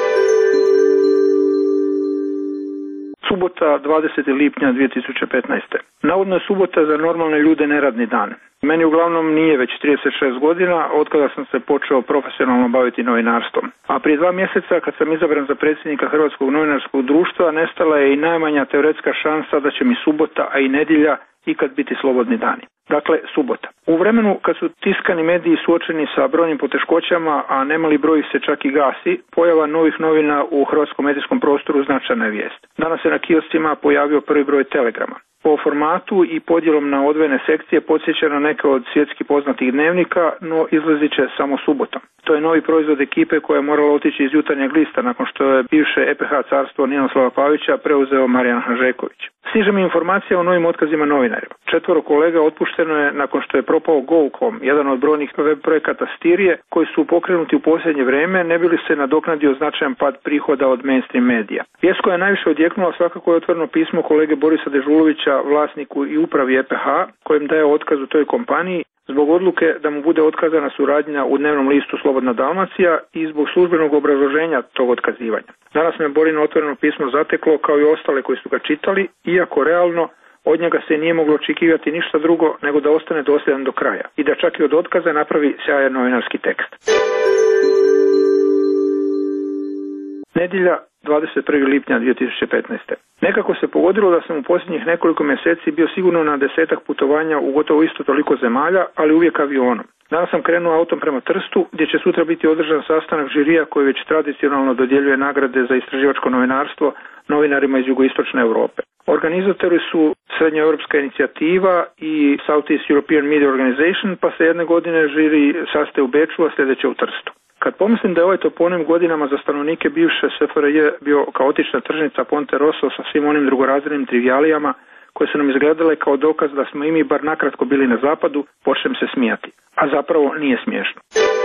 Subota, dvadesetog lipnja dvije tisuće petnaeste. Navodno je subota za normalne ljude neradni dan. Meni uglavnom nije već trideset šest godina od kada sam se počeo profesionalno baviti novinarstvom. A prije dva mjeseca kad sam izabran za predsjednika Hrvatskog novinarskog društva nestala je i najmanja teoretska šansa da će mi subota, a i nedjelja ikad biti slobodni dani. Dakle, subota. U vremenu kad su tiskani mediji suočeni sa brojnim poteškoćama, a nemali broj se čak i gasi, pojava novih novina u hrvatskom medijskom prostoru značajna je vijest. Danas se na kioscima pojavio prvi broj Telegrama. Po formatu i podjelom na odvojene sekcije podsjeća na neke od svjetski poznatih dnevnika, no izlazit će samo subotom. To je novi proizvod ekipe koja je morala otići iz Jutarnjeg lista nakon što je bivše e pe ha carstvo Ninoslava Pavića preuzeo Marijan Hanžeković. Stiže mi informacija o novim otkazima novinara. Četvoro kolega otpušteno je nakon što je propao go kome kom, jedan od brojnih web projekata Stirije koji su pokrenuti u posljednje vrijeme, ne bi li se nadoknadio značajan pad prihoda od mainstream medija. Vijest koja je najviše odjeknula svakako je otvoreno pismo kolege Borisa Dežulovića, vlasniku i upravi e pe ha, kojem daje otkaz u toj kompaniji zbog odluke da mu bude otkazana suradnja u dnevnom listu Slobodna Dalmacija i zbog službenog obrazloženja tog otkazivanja. Danas me Borino otvoreno pismo zateklo kao i ostale koji su ga čitali, iako realno od njega se nije moglo očekivati ništa drugo nego da ostane dosljedan do kraja i da čak i od otkaza napravi sjajan novinarski tekst. Nedjelja, dvadeset prvog lipnja dvije tisuće petnaeste. Nekako se pogodilo da sam u posljednjih nekoliko mjeseci bio sigurno na desetak putovanja u gotovo isto toliko zemalja, ali uvijek avionom. Danas sam krenuo autom prema Trstu, gdje će sutra biti održan sastanak žirija koji već tradicionalno dodjeljuje nagrade za istraživačko novinarstvo novinarima iz jugoistočne Europe. Organizatori su Srednjoeuropska inicijativa i Southeast European Media Organization, pa se jedne godine žiri sastaje u Beču, a sljedeće u Trstu. Kad pomislim da je ovaj toponim godinama za stanovnike bivše es fe er je bio kaotična tržnica Ponte Rosso sa svim onim drugorazrednim trivijalijama koje su nam izgledale kao dokaz da smo i mi bar nakratko bili na zapadu, počnem se smijati. A zapravo nije smiješno.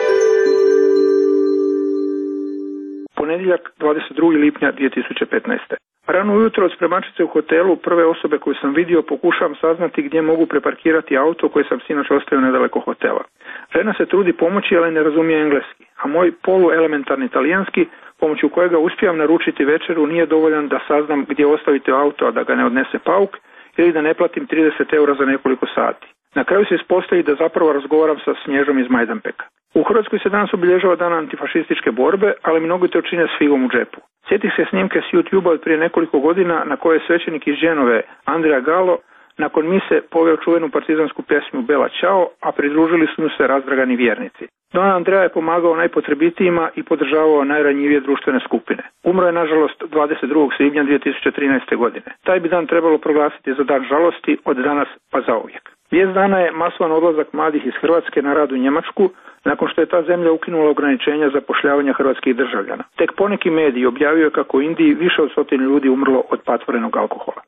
Ponedjeljak, dvadeset drugog lipnja dvije tisuće petnaeste. Rano ujutro od spremačice u hotelu prve osobe koju sam vidio pokušavam saznati gdje mogu preparkirati auto koje sam sinoć ostavio nedaleko hotela. Žena se trudi pomoći, ali ne razumije engleski, a moj poluelementarni talijanski pomoću kojega uspijem naručiti večeru, nije dovoljan da saznam gdje ostavite auto, a da ga ne odnese pauk, ili da ne platim trideset eura za nekoliko sati. Na kraju se ispostavi da zapravo razgovaram sa Snježom iz Majdanpeka. U Hrvatskoj se danas obilježava dan antifašističke borbe, ali mnogi to čine s figom u džepu. Sjetih se snimke s YouTube-a od prije nekoliko godina na koje je svećenik iz Ženove, Andrea Galo, nakon mise poveo čuvenu partizansku pjesmu Bela Ćao, a pridružili su mu se razdragani vjernici. Don Andrea je pomagao najpotrebitijima i podržavao najranjivije društvene skupine. Umro je nažalost dvadeset drugog svibnja dvije tisuće trinaeste. godine. Taj bi dan trebalo proglasiti za dan žalosti od danas pa zauvijek. Vijest dana je masovan odlazak mladih iz Hrvatske na rad u Njemačku, nakon što je ta zemlja ukinula ograničenja zapošljavanja hrvatskih državljana. Tek poneki mediji objavio je kako u Indiji više od stotinu ljudi umrlo od patvorenog alkohola.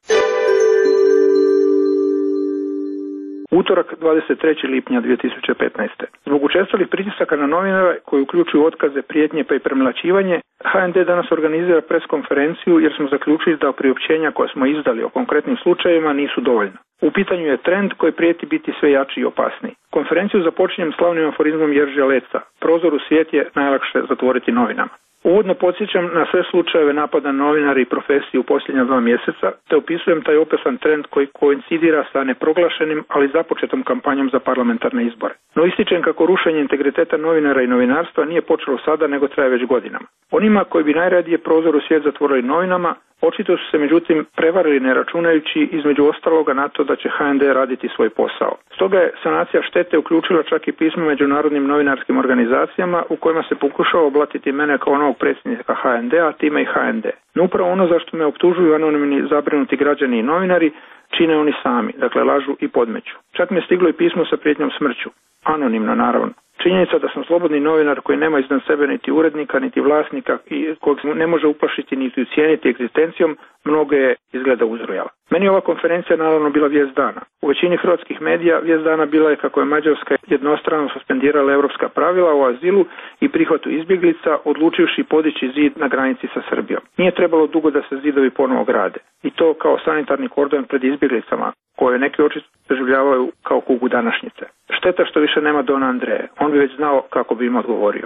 Utorak, dvadeset trećeg lipnja dvije tisuće petnaeste. Zbog učestalih pritisaka na novinare koji uključuju otkaze, prijetnje pa i premlaćivanje, H N D danas organizira preskonferenciju jer smo zaključili da priopćenja koja smo izdali o konkretnim slučajevima nisu dovoljna. U pitanju je trend koji prijeti biti sve jači i opasniji. Konferenciju započinjem slavnim aforizmom Jeržija Leca. Prozor u svijet je najlakše zatvoriti novinama. Uvodno podsjećam na sve slučajeve napada na novinare i profesije u posljednja dva mjeseca, te opisujem taj opasan trend koji koincidira sa neproglašenim, ali započetom kampanjom za parlamentarne izbore. No ističem kako rušenje integriteta novinara i novinarstva nije počelo sada, nego traje već godinama. Onima koji bi najradije prozor u svijet zatvorili novinama, očito su se međutim prevarili ne računajući između ostaloga na to da će H N D raditi svoj posao. Stoga je sanacija štete uključila čak i pismo međunarodnim novinarskim organizacijama u kojima se pokušao oblatiti mene kao novog predsjednika H N D-a, time i H N D. No upravo ono zašto me optužuju anonimni zabrinuti građani i novinari čine oni sami, dakle lažu i podmeću. Čak mi je stiglo i pismo sa prijetnjom smrću. Anonimno naravno. Činjenica da sam slobodni novinar koji nema iznad sebe niti urednika, niti vlasnika i kojeg ne može uplašiti niti ucijeniti egzistencijom, mnogo je izgleda uzrujala. Meni je ova konferencija naravno bila vijest dana. U većini hrvatskih medija vijest dana bila je kako je Mađarska jednostrano suspendirala europska pravila o azilu i prihvatu izbjeglica, odlučivši podići zid na granici sa Srbijom. Nije trebalo dugo da se zidovi ponovo grade. I to kao sanitarni kordon pred izbjeglicama, koje neki očito doživljavaju kao kugu današnjice. Šteta što više nema Dona Andreje. On bi već znao kako bi im odgovorio.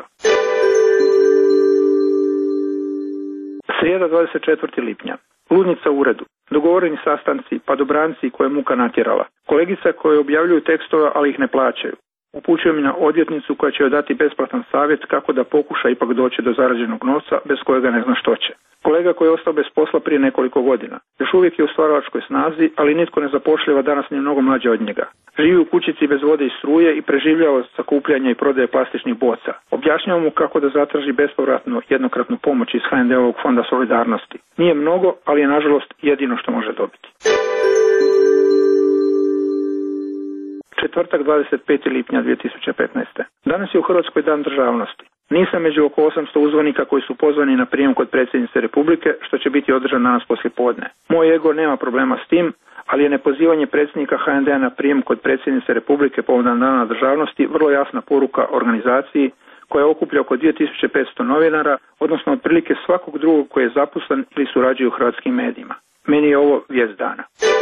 Srijeda, dvadeset četvrtog lipnja. Ludnica u uredu. Dogovoreni sastanci, padobranci koje je muka natjerala. Kolegica koje objavljuju tekstove, ali ih ne plaćaju. Upućujem na odvjetnicu koja će joj dati besplatan savjet kako da pokuša ipak doći do zarađenog novca bez kojega ne zna što će. Kolega koji je ostao bez posla prije nekoliko godina. Još uvijek je u stvaralačkoj snazi, ali nitko ne zapošljava danas ni mnogo mlađe od njega. Živi u kućici bez vode i struje i preživljava sakupljanje i prodaje plastičnih boca. Objašnjava mu kako da zatraži bespovratnu jednokratnu pomoć iz H N D-ovog fonda solidarnosti. Nije mnogo, ali je nažalost jedino što može dobiti. Četvrtak, dvadeset petog lipnja dvije tisuće petnaeste. Danas je u Hrvatskoj dan državnosti. Nisam među oko osamsto uzvanika koji su pozvani na prijem kod predsjednice Republike, što će biti održan danas poslije podne. Moj ego nema problema s tim, ali je nepozivanje predsjednika H N D-a na prijem kod predsjednice Republike povodom dana državnosti vrlo jasna poruka organizaciji koja okuplja oko dvije tisuće petsto novinara, odnosno otprilike svakog drugog koji je zaposlen ili surađuje u hrvatskim medijima. Meni je ovo vijest dana.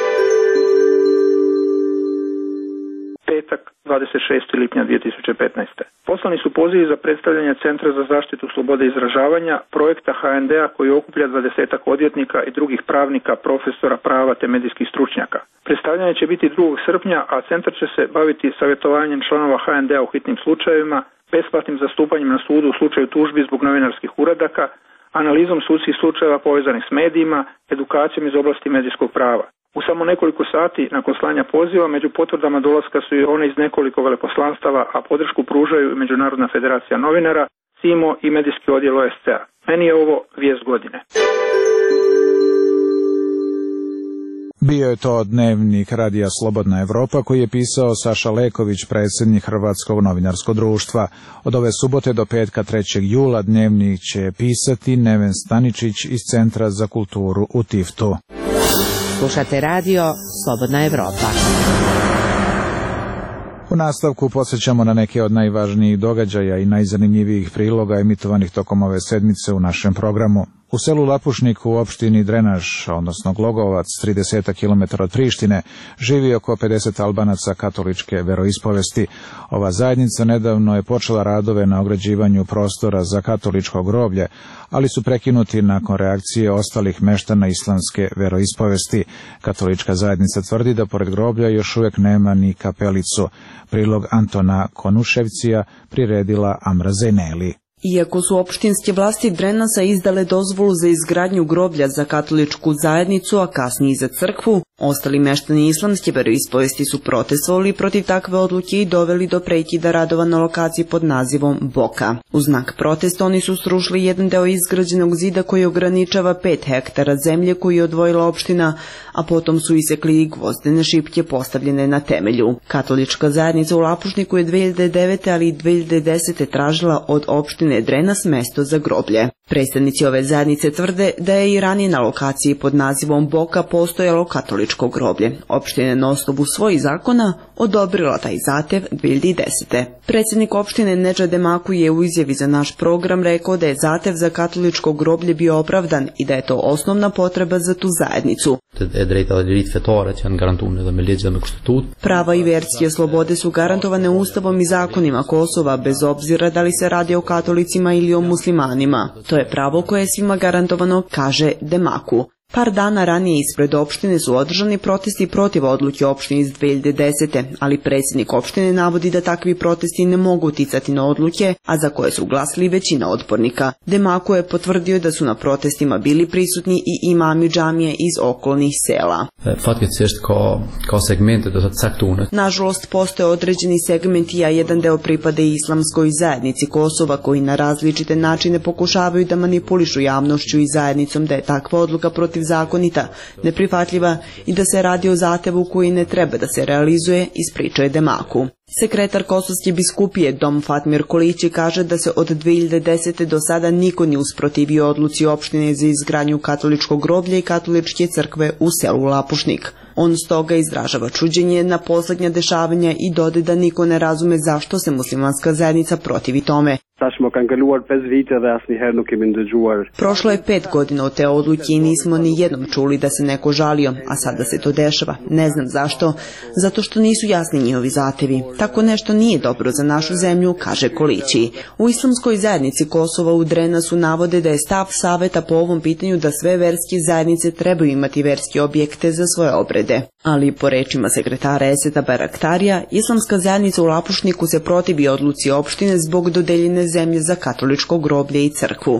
Petak, dvadeset šestog lipnja dvije tisuće petnaeste. Poslani su pozivi za predstavljanje Centra za zaštitu slobode izražavanja, projekta H N D-a koji okuplja dvadesetak odvjetnika i drugih pravnika, profesora prava te medijskih stručnjaka. Predstavljanje će biti drugog srpnja, a centar će se baviti savjetovanjem članova H N D-a u hitnim slučajevima, besplatnim zastupanjem na sudu u slučaju tužbi zbog novinarskih uradaka, analizom sudskih slučajeva povezanih s medijima, edukacijom iz oblasti medijskog prava. U samo nekoliko sati nakon slanja poziva među potvrdama dolaska su i one iz nekoliko veleposlanstava, a podršku pružaju i Međunarodna federacija novinara, S I M O i medijski odjel O S C A. Meni je ovo vijest godine. Bio je to dnevnik Radija Slobodna Evropa koji je pisao Saša Leković, predsjednik Hrvatskog novinarskog društva. Od ove subote do petka trećeg jula dnevnik će pisati Neven Staničić iz Centra za kulturu u Tiftu. Slušate radio Slobodna Evropa. U nastavku podsjećamo na neke od najvažnijih događaja i najzanimljivijih priloga emitovanih tokom ove sedmice u našem programu. U selu Lapušnik u opštini Drenaž, odnosno Glogovac, trideset kilometara od Prištine, živi oko pedeset Albanaca katoličke veroispovesti. Ova zajednica nedavno je počela radove na ograđivanju prostora za katoličko groblje, ali su prekinuti nakon reakcije ostalih meštana islamske veroispovesti. Katolička zajednica tvrdi da pored groblja još uvijek nema ni kapelicu. Prilog Antona Konuševcija priredila Amra Zejneli. Iako su opštinske vlasti Drenasa izdale dozvolu za izgradnju groblja za katoličku zajednicu, a kasnije i za crkvu, ostali meštani islamske veroispovesti su protestovali protiv takve odluke i doveli do prekida radova na lokaciji pod nazivom Boka. U znak protesta oni su srušili jedan deo izgrađenog zida koji ograničava pet hektara zemlje koju je odvojila opština, a potom su isekli i gvozdene šipke postavljene na temelju. Katolička zajednica u Lapušniku je dve hiljade devete. ali i dve hiljade desete. tražila od opštine Drenas mesto za groblje. Predstavnici ove zajednice tvrde da je i ranije na lokaciji pod nazivom Boka postojalo katoličko groblje. Opština je na osnovu svojih zakona odobrila taj zahtev dve hiljade desete. Predsjednik opštine Nedžad Demaku je u izjavi za naš program rekao da je zahtev za katoličko groblje bio opravdan i da je to osnovna potreba za tu zajednicu. Prava i verske slobode su garantovane ustavom i zakonima Kosova, bez obzira da li se radi o katolicima ili o muslimanima. To je pravo koje je svima garantovano, kaže Demaku. Par dana ranije ispred opštine su održani protesti protiv odluke opštine iz dve hiljade desete. ali predsjednik opštine navodi da takvi protesti ne mogu uticati na odluke, a za koje su glasili većina odbornika. Demaku je potvrdio da su na protestima bili prisutni i imami džamije iz okolnih sela. Nažalost, postoje određeni segmenti, a jedan deo pripada i islamskoj zajednici Kosova, koji na različite načine pokušavaju da manipulišu javnošću i zajednicom da je takva odluka protiv zakonita, neprihvatljiva i da se radi o zahtevu koji ne treba da se realizuje, ispričao je Demaku. Sekretar Kosovske biskupije Dom Fatmir Kolići kaže da se od dve hiljade desete. do sada niko nije usprotivio odluci opštine za izgradnju katoličkog groblja i katoličke crkve u selu Lapušnik. On stoga izražava čuđenje na poslednja dešavanja i dode da niko ne razume zašto se muslimanska zajednica protivi tome. Prošlo je pet godina od te odluke i nismo ni jednom čuli da se neko žalio, a sada se to dešava. Ne znam zašto, zato što nisu jasni njihovi zahtevi. Tako nešto nije dobro za našu zemlju, kaže Kolići. U islamskoj zajednici Kosova u Drenasu navode da je stav saveta po ovom pitanju da sve verske zajednice trebaju imati verske objekte za svoje obrede. Ali po rečima sekretara Eseta Baraktarija, islamska zajednica u Lapušniku se protivi odluci opštine zbog dodeljene zemlje za katoličko groblje i crkvu.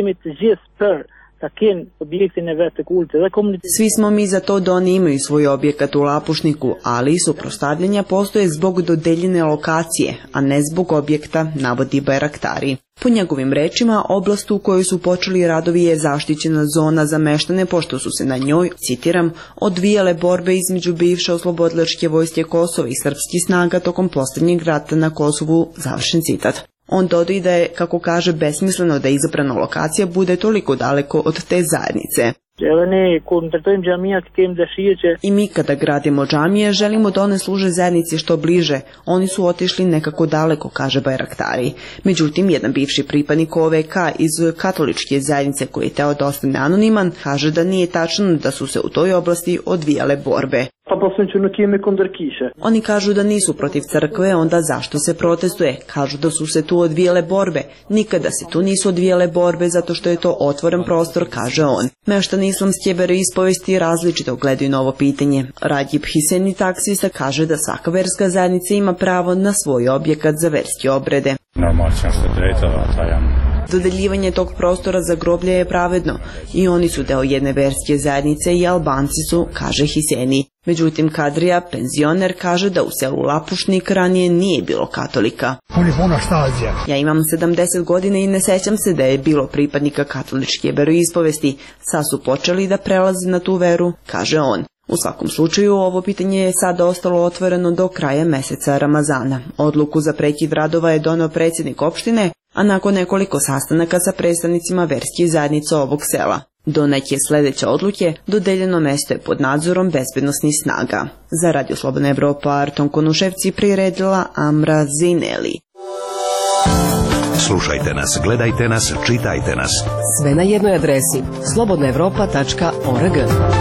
Svi smo mi za to da oni imaju svoj objekat u Lapušniku, ali suprotstavljanja postoje zbog dodeljene lokacije, a ne zbog objekta, navodi Bajraktari. Po njegovim rečima, oblast u kojoj su počeli radovi je zaštićena zona za meštane, pošto su se na njoj, citiram, odvijale borbe između bivše oslobodilačke vojske Kosova i srpskih snaga tokom posljednjeg rata na Kosovu, završen citat. On dodaje da je, kako kaže, besmisleno da izabrana lokacija bude toliko daleko od te zajednice. I mi kada gradimo džamije želimo da one služe zajednici što bliže. Oni su otišli nekako daleko, kaže Bajraktari. Međutim, jedan bivši pripadnik O V K iz katoličke zajednice koji je teo da ostane anoniman, kaže da nije tačno da su se u toj oblasti odvijale borbe. Oni kažu da nisu protiv crkve, onda zašto se protestuje? Kažu da su se tu odvijale borbe. Nikada se tu nisu odvijale borbe zato što je to otvoren prostor, kaže on. Meštani islamske veroispovesti različito gledaju na ovo pitanje. Radjib Hiseni, taksista, kaže da svaka verska zajednica ima pravo na svoj objekat za verske obrede. Dodeljivanje tog prostora za groblje je pravedno i oni su deo jedne verske zajednice i Albanci su, kaže Hiseni. Međutim, Kadrija, penzioner, kaže da u selu Lapušnik ranije nije bilo katolika. Ja imam sedamdeset godina i ne sećam se da je bilo pripadnika katoličke veroispovesti. Sad su počeli da prelaze na tu veru, kaže on. U svakom slučaju, ovo pitanje je sada ostalo otvoreno do kraja meseca Ramazana. Odluku za prekid radova je doneo predsjednik opštine, a nakon nekoliko sastanaka sa predstavnicima verskih zajednica ovog sela. Do neke sledeće odluke dodeljeno mesto je pod nadzorom bezbednosnih snaga. Za Radio Slobodna Evropa, Arton Konuševci priredila Amra Zineli. Slušajte nas, gledajte nas, čitajte nas. Sve na jednoj adresi slobodna evropa tačka org.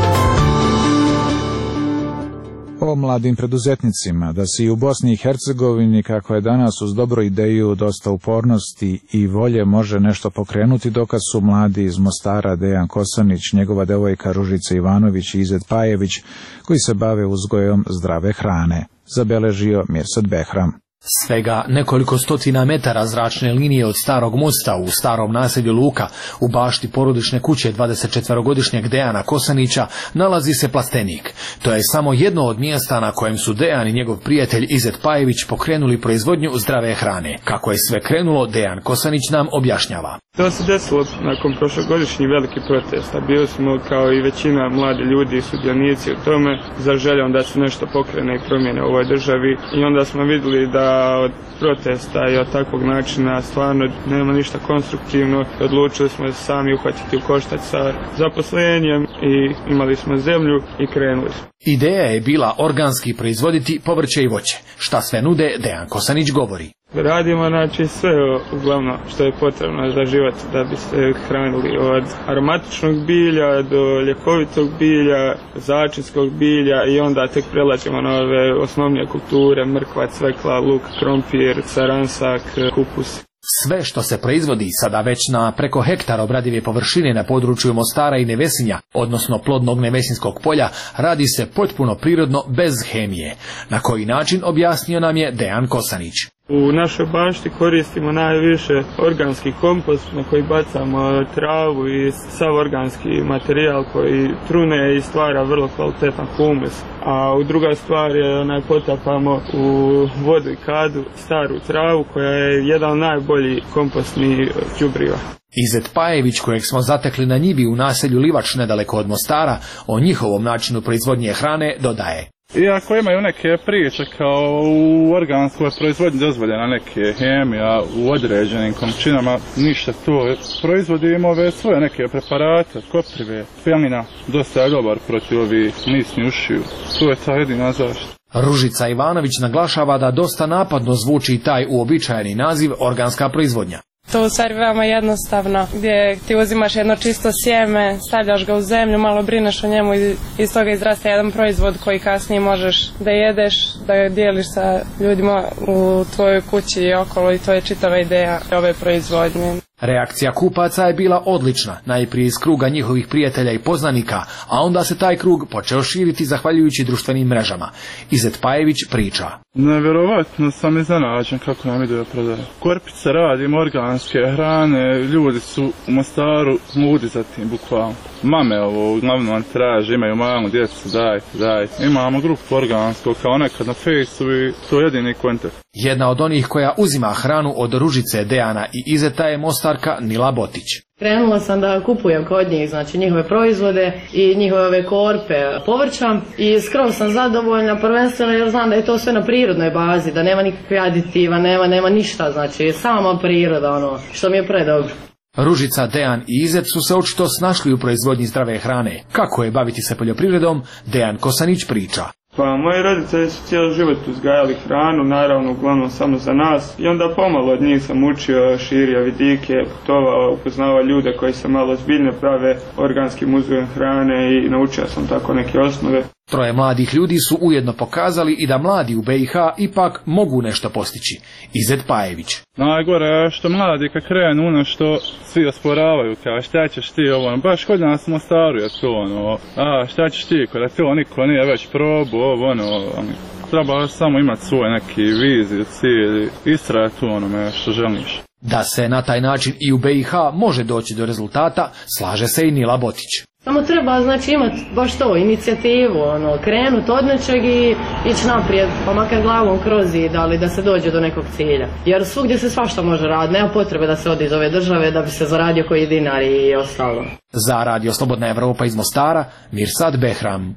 O mladim preduzetnicima, da se i u Bosni i Hercegovini, kako je danas uz dobru ideju, dosta upornosti i volje može nešto pokrenuti, dokaz su mladi iz Mostara Dejan Kosanić, njegova devojka Ružica Ivanović i Izet Pajević, koji se bave uzgojom zdrave hrane, zabeležio Mirsad Behram. Svega nekoliko stotina metara zračne linije od Starog mosta u starom naselju Luka, u bašti porodične kuće dvadesetčetverogodišnjeg Dejana Kosanića, nalazi se plastenik. To je samo jedno od mjesta na kojem su Dejan i njegov prijatelj Izet Pajević pokrenuli proizvodnju zdrave hrane. Kako je sve krenulo, Dejan Kosanić nam objašnjava. To se desilo nakon prošlogodišnjih velikih protesta. Bili smo kao i većina mladi ljudi i sudionici u tome za željom da se nešto pokrene i promijene u ovoj državi, i onda smo vidjeli da od protesta i od takvog načina stvarno nema ništa konstruktivno. Odlučili smo se sami uhvatiti u koštac sa zaposlenjem i imali smo zemlju i krenuli smo. Ideja je bila organski proizvoditi povrće i voće. Šta sve nude, Dejan Kosanić govori. Radimo znači sve uglavnom što je potrebno za život da bi se hranili, od aromatičnog bilja do ljekovitog bilja, začinskog bilja, i onda tek prelađemo na ove osnovne kulture: mrkva, cvekla, luk, krompir, caransak, kupus. Sve što se proizvodi sada već na preko hektara obradive površine na području Mostara i Nevesinja, odnosno plodnog Nevesinskog polja, radi se potpuno prirodno, bez hemije. Na koji način, objasnio nam je Dejan Kosanić. U našoj bašti koristimo najviše organski kompost na koji bacamo travu i sav organski materijal koji trune i stvara vrlo kvalitetan humus. A u druga stvar je onaj potapamo u vodu i kadu staru travu koja je jedan od najboljih kompostnih đubriva. Izet Pajević, kojeg smo zatekli na njivi u naselju Livač nedaleko od Mostara, o njihovom načinu proizvodnje hrane dodaje. Iako imaju neke priče kao u organskoj proizvodnji dozvoljena neke hemija u određenim količinama, ništa to. Proizvodimo ove svoje neke preparate, koprive, pelina, dosta je dobar protiv ovih nisnih ušiju. To je ta jedina zaštita. Ružica Ivanović naglašava da dosta napadno zvuči taj uobičajeni naziv organska proizvodnja. To je u stvari veoma jednostavno, gdje ti uzimaš jedno čisto sjeme, stavljaš ga u zemlju, malo brineš o njemu i iz toga izraste jedan proizvod koji kasnije možeš da jedeš, da ga dijeliš sa ljudima u tvojoj kući i okolo, i to je čitava ideja ove proizvodnje. Reakcija kupaca je bila odlična, najprije iz kruga njihovih prijatelja i poznanika, a onda se taj krug počeo širiti zahvaljujući društvenim mrežama. Izet Pajević priča. Nevjerovatno sam iznenađen kako nam ide prodaje. Korpice radimo organske hrane, ljudi su u Mostaru ludi za tim, bukvalno. Mame ovo uglavnom traže, imaju malu djecu, dajte, dajte. Imamo grupu organskog kao nekad na Fejsu i to je jedini kontakt. Jedna od onih koja uzima hranu od Ružice, Dejana i Izeta je Mostarka Nila Botić. Krenula sam da kupujem kod njih, znači njihove proizvode i njihove ove korpe povrća, i skroz sam zadovoljna, prvenstveno jer znam da je to sve na prirodnoj bazi, da nema nikakve aditiva, nema, nema ništa, znači sama priroda, ono što mi je predobro. Ružica, Dejan i Izet su se očito snašli u proizvodnji zdrave hrane. Kako je baviti se poljoprivredom, Dejan Kosanić priča. Pa moji roditelji su cijeli život uzgajali hranu, naravno uglavnom samo za nas, i onda pomalo od njih sam učio, širio vidike, putovao, upoznavao ljude koji se malo ozbiljno prave organskim uzgojem hrane i naučio sam tako neke osnove. Troje mladih ljudi su ujedno pokazali i da mladi u B i H ipak mogu nešto postići. Izet Pajević. Najgore je što mladi kad krenu ono što svi osporavaju, kao šta ćeš ti ovo, baš kod nas u Mostaru je to ono, a šta ćeš ti, kada to niko nije već probao, ovo ono, treba samo imati svoj neki viziju, cilj, istrajati u onome što želiš. Da se na taj način i u B i H može doći do rezultata, slaže se i Nila Botić. Samo treba znači imati baš to, inicijativu, ono, krenuti od nečeg i ići naprijed, pa makar glavom kroz zid, ali da se dođe do nekog cilja. Jer svugdje se svašta može raditi, nema potrebe da se odi iz ove države da bi se zaradio koji dinar i ostalo. Za Radio Slobodna Evropa iz Mostara, Mirsad Behram.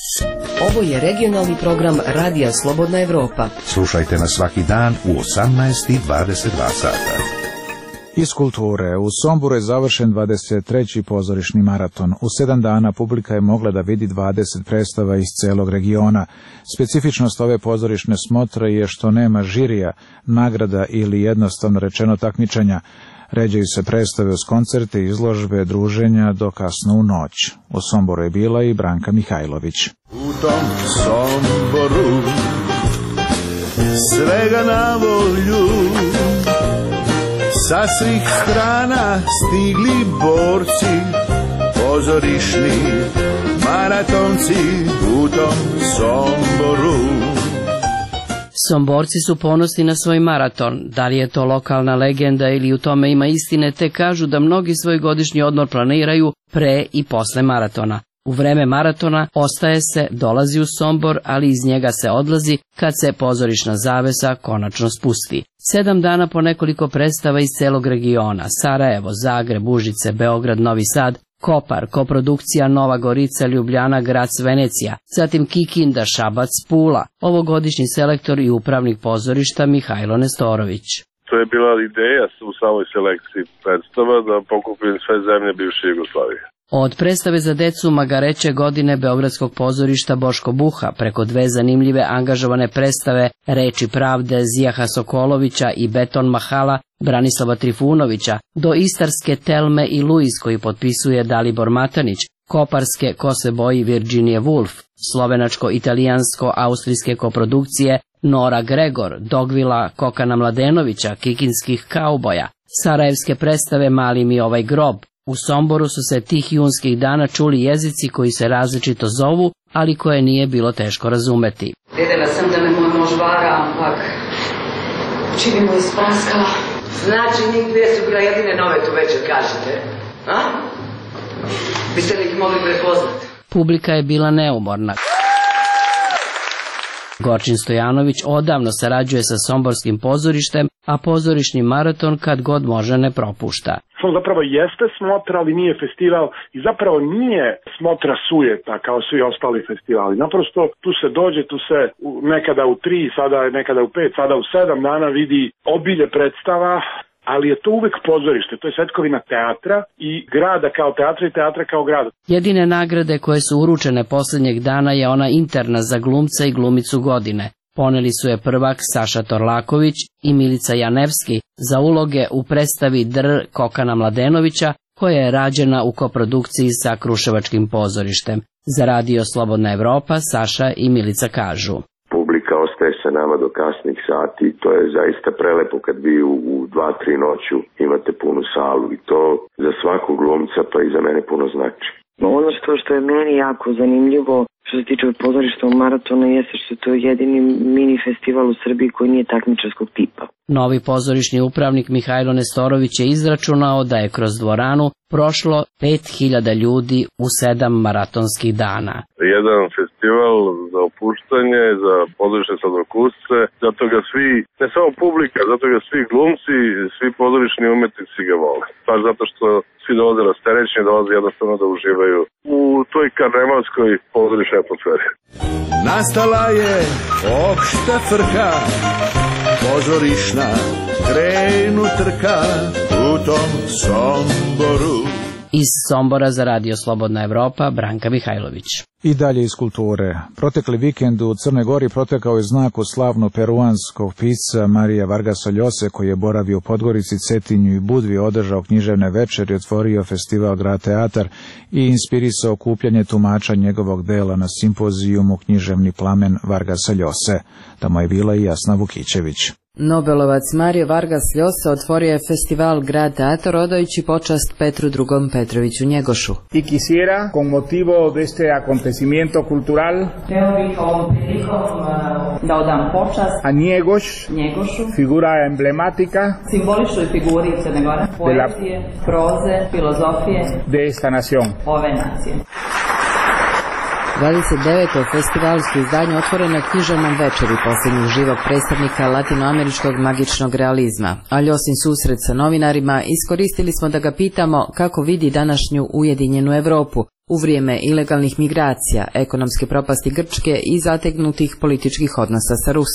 Ovo je regionalni program Radija Slobodna Evropa. Slušajte nas svaki dan u osamnaest i dvadeset dva sata. Iz kulture, u Somboru je završen dvadeset treći pozorišni maraton. U sedam dana publika je mogla da vidi dvadeset predstava iz celog regiona. Specifičnost ove pozorišne smotre je što nema žirija, nagrada ili jednostavno rečeno takmičenja. Ređaju se predstave uz koncerte, izložbe, druženja do kasno u noć. U Somboru je bila i Branka Mihajlović. U tom Somboru svega na volju, sa svih strana stigli borci, pozorišni maratonci u tom Somboru. Somborci su ponosni na svoj maraton. Da li je to lokalna legenda ili u tome ima istine, te kažu da mnogi svoj godišnji odmor planiraju pre i posle maratona. U vreme maratona ostaje se, dolazi u Sombor, ali iz njega se odlazi kad se pozorišna zavesa konačno spusti. Sedam dana po nekoliko predstava iz celog regiona: Sarajevo, Zagreb, Užice, Beograd, Novi Sad, Kopar, koprodukcija Nova Gorica, Ljubljana, Grac, Venecija, zatim Kikinda, Šabac, Pula. Ovogodišnji selektor i upravnik pozorišta Mihajlo Nestorović. To je bila ideja u samoj selekciji predstava da pokupim sve zemlje bivše Jugoslavije. Od predstave za decu Magareće godine Beogradskog pozorišta Boško Buha, preko dve zanimljive angažovane predstave Reči pravde Zijaha Sokolovića i Beton Mahala Branislava Trifunovića, do istarske Telme i Luiz koji potpisuje Dalibor Matanić, koparske Ko se boji Virginije Woolf, slovenačko-italijansko-austrijske koprodukcije Nora Gregor, Dogvila Kokana Mladenovića, Kikinskih kauboja, sarajevske predstave Mali mi ovaj grob. U Somboru su se tih junskih dana čuli jezici koji se različito zovu, ali koje nije bilo teško razumeti. Vidjela sam da me moj muž vara, ampak čini mu ispraskala. Znači, njih dvije su bila jedine nove tu večer, kažete. A? Biste li ih mogli prepoznati? Publika je bila neumorna. Gorčin Stojanović odavno sarađuje sa somborskim pozorištem, a pozorišni maraton kad god može ne propušta. To zapravo jeste smotra, ali nije festival i zapravo nije smotra sujeta kao svi ostali festivali. Naprosto tu se dođe, tu se nekada u tri, sada nekada u pet, sada u sedam dana vidi obilje predstava, ali je to uvek pozorište, to je svetkovina teatra i grada kao teatra i teatra kao grada. Jedine nagrade koje su uručene posljednjeg dana je ona interna za glumca i glumicu godine. Poneli su je prvak Saša Torlaković i Milica Janevski za uloge u predstavi Dr Kokana Mladenovića, koja je rađena u koprodukciji sa Kruševačkim pozorištem. Za radio Slobodna Evropa Saša i Milica kažu: Publika ostaje sa nama do kasnih sati, to je zaista prelepo kad vi u dva, tri noću imate punu salu i to za svakog glumca pa i za mene puno znači. Ono što, što je meni jako zanimljivo što se tiče pozorišta maratona jeste što je to jedini mini festival u Srbiji koji nije takmičarskog tipa. Novi pozorišni upravnik Mihajlo Nestorović je izračunao da je kroz dvoranu prošlo pet hiljada ljudi u sedam maratonskih dana. Jedan festival za opuštanje, za pozorišne sladokusce, zato ga svi, ne samo publika, zato ga svi glumci, svi pozorišni umetnici ga vole. Pa zato što svi dolaze rasterećeni, dolaze jednostavno da uživaju u toj karnevalskoj pozorišnoj atmosferi. Nastala je opšta frka, pozorišna, krenu trka u tom Somboru. Iz Sombora za radio Slobodna Evropa, Branka Mihajlović. I dalje iz kulture. Protekli vikend u Crnoj Gori protekao je znak u slavno peruanskog pisca Marija Vargasa Ljose, koji je boravio u Podgorici, Cetinju i Budvi, održao književne večeri, otvorio festival Grad teatar i inspirisao okupljanje tumača njegovog dela na simpozijumu Književni plamen Vargasa Ljose. Tamo je bila i Jasna Vukićević. Nobelovac Mario Vargas Llosa otvorio je festival Grad teatar odajući počast Petru drugom Petroviću Njegošu. Y quisiera, con motivo de este acontecimiento cultural, da odam počast a Njegoš, Njegošu, figura emblemática, simboličnoj figuri Crne Gore, poezije, proze, filozofije de esta nación. Ove nacije. dvadeset deveto festivalsko izdanje otvoreno je književnom večeri posljednjeg živog predstavnika latinoameričkog magičnog realizma. A Ljosin susret sa novinarima iskoristili smo da ga pitamo kako vidi današnju ujedinjenu Evropu u vrijeme ilegalnih migracija, ekonomske propasti Grčke i zategnutih političkih odnosa sa Rusijom.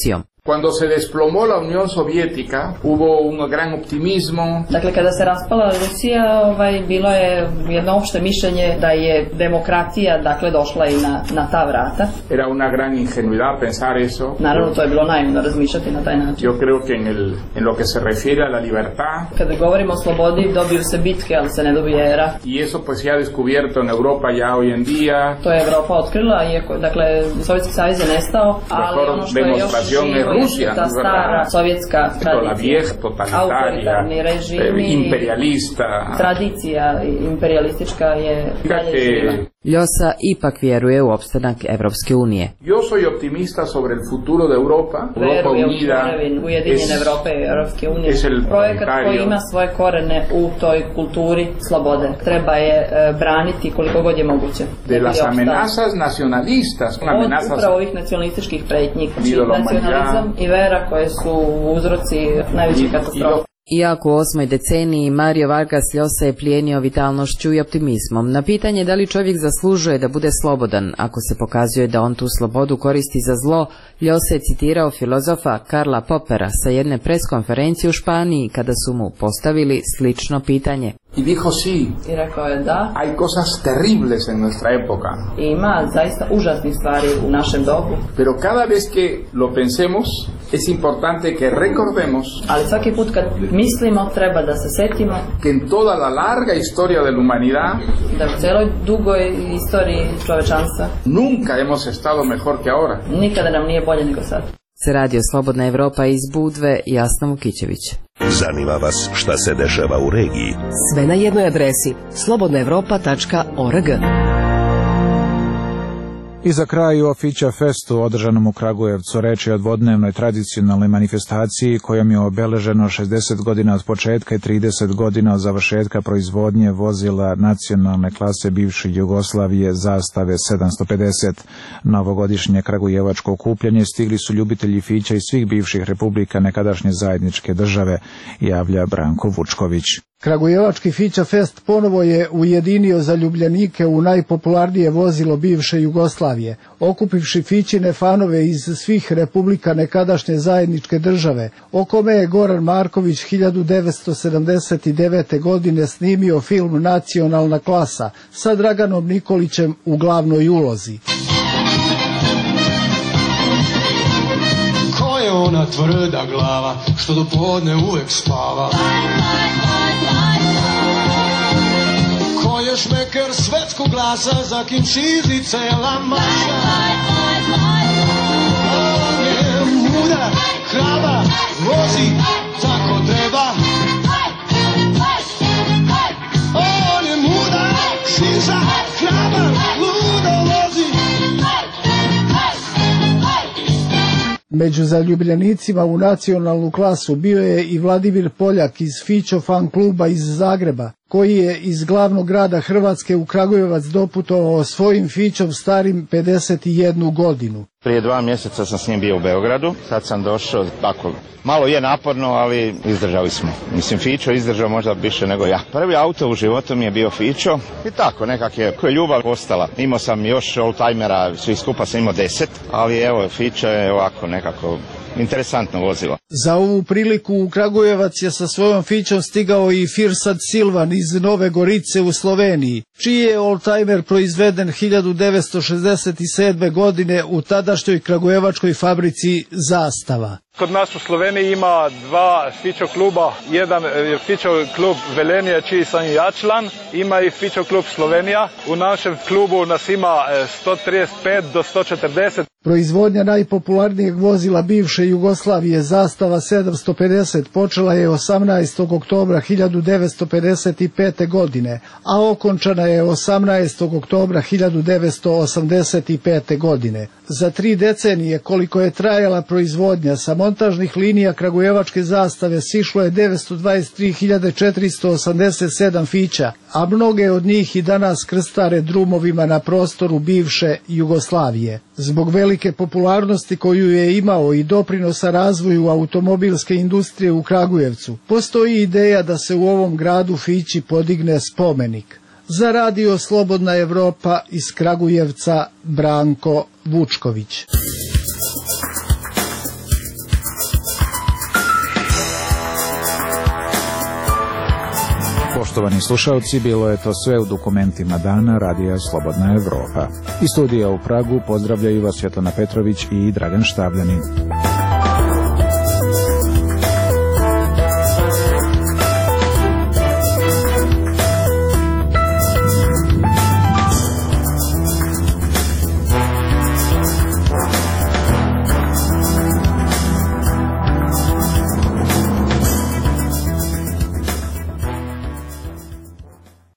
Cuando se desplomó la Unión Soviética, hubo un gran optimismo. Dakle, kada se raspala Rusija, ovaj, bilo je jedno opšte mišljenje da je demokratija, dakle, došla i na, na ta vrata. Era una gran ingenuidad pensar eso. Naravno, to je bilo naivno razmišljati na taj način. Yo creo que en, el, en lo que se refiere a la libertad. Kada govorimo o slobodi, dobiju se bitke, ali se ne dobije era. Y eso pues se ha descubierto en Europa ya hoy en día. To je Evropa otkrila, iako, dakle, Sovjetski savez je nestao, ali ono što je još živo je ta stara sovjetska tradicija, autoritarni režimi, imperialista, tradicija imperialistička je dalje živa. Ljosa ipak vjeruje u opstanak Evropske unije. Yo soy optimista sobre el futuro de Europa. Europa unida Ujedinjene Evrope i Evropske unije. Projekat koji ima svoje korene u toj kulturi slobode. Treba je e, braniti koliko god je moguće. De las amenazas nacionalistas. Od upravo ovih nacionalističkih pretnji. Nacionalizam i vera koje su uzroci najvećih katastrofa. Iako u osmoj deceniji Mario Vargas Llosa je plijenio vitalnošću i optimizmom. Na pitanje da li čovjek zaslužuje da bude slobodan, ako se pokazuje da on tu slobodu koristi za zlo, Llosa je citirao filozofa Karla Popera sa jedne preskonferencije u Španiji kada su mu postavili slično pitanje. I dijo sí. I rekao je da. Hay cosas terribles en nuestra época. Ima zaista užasnih stvari u našem dobu. Pero cada vez que lo pensemos, es importante que recordemos. Ali svaki put kad mislimo, treba da se setimo. Que en toda la larga historia de la humanidad. Da u celoj dugoj istoriji čovečanstva. Nunca hemos estado mejor que ahora. Nikada nam nije bolje nego sad. Se radio Slobodna Evropa iz Budve, Jasna Vukićević. Zanima vas šta se dešava u regiji? Sve na jednoj adresi slobodna evropa tačka org. I za kraj o Fića festu održanom u Kragujevcu reč je o dvodnevnoj tradicionalnoj manifestaciji kojom je obeleženo šezdeset godina od početka i trideset godina od završetka proizvodnje vozila nacionalne klase bivše Jugoslavije Zastave sedamsto pedeset. Na ovogodišnje kragujevačko okupljanje stigli su ljubitelji Fića iz svih bivših republika nekadašnje zajedničke države, javlja Branko Vučković. Kragujevački Fića Fest ponovo je ujedinio zaljubljenike u najpopularnije vozilo bivše Jugoslavije, okupivši Fićine fanove iz svih republika nekadašnje zajedničke države, o kome je Goran Marković hiljadu devetsto sedamdeset devete. godine snimio film Nacionalna klasa sa Draganom Nikolićem u glavnoj ulozi. Ko je ona tvrda glava što do podne uvek spava? Ko je šmeker svetskog glasa za kim šizi cela maša? On je mudar, hrabar, vozi tako treba. On je mudar, šiza, hrabar, ludo vozi. Među zaljubljenicima u nacionalnu klasu bio je i Vladimir Poljak iz Fićo fan kluba iz Zagreba, koji je iz glavnog grada Hrvatske u Kragujevac doputovao svojim Fićom starim pedeset jednu godinu. Prije dva mjeseca sam s njim bio u Beogradu, sad sam došao, tako, malo je naporno, ali izdržali smo. Mislim, Fićo izdržao možda više nego ja. Prvi auto u životu mi je bio Fićo i tako, nekak je ljubav ostala. Imao sam još oldtimera, svi skupa sam imao deset, ali evo, Fićo je ovako nekako interesantno vozilo. Za ovu priliku u Kragujevac je sa svojom Fićom stigao i Firsat Silvan iz Nove Gorice u Sloveniji, čiji je oldtimer proizveden hiljadu devetsto šezdeset sedme. godine u tadašnjoj kragujevačkoj fabrici Zastava. Kod nas u Sloveniji ima dva Fićo kluba. Jedan je Fićo klub Velenje, čiji sam i ja član. Ima i Fićo klub Slovenija. U našem klubu nas ima sto trideset pet do sto četrdeset. Proizvodnja najpopularnijeg vozila bivše Jugoslavije Zastava sedamsto pedeset počela je osamnaestog oktobra hiljadu devetsto pedeset pete. godine, a okončana je osamnaestog oktobra hiljadu devetsto osamdeset pete. godine. Za tri decenije koliko je trajala proizvodnja sa montažnih linija kragujevačke Zastave sišlo je devetsto dvadeset tri hiljade četiristo osamdeset sedam Fića, a mnoge od njih i danas krstare drumovima na prostoru bivše Jugoslavije. Zbog velike popularnosti koju je imao i doprinosa razvoju automobilske industrije u Kragujevcu, postoji ideja da se u ovom gradu Fići podigne spomenik. Za radio Slobodna Evropa iz Kragujevca, Branko Vučković. Poštovani slušalci, bilo je to sve u dokumentima dana Radija Slobodna Evropa. Iz studija u Pragu pozdravljaju vas Svjetlana Petrović i Dragan Štavljanin.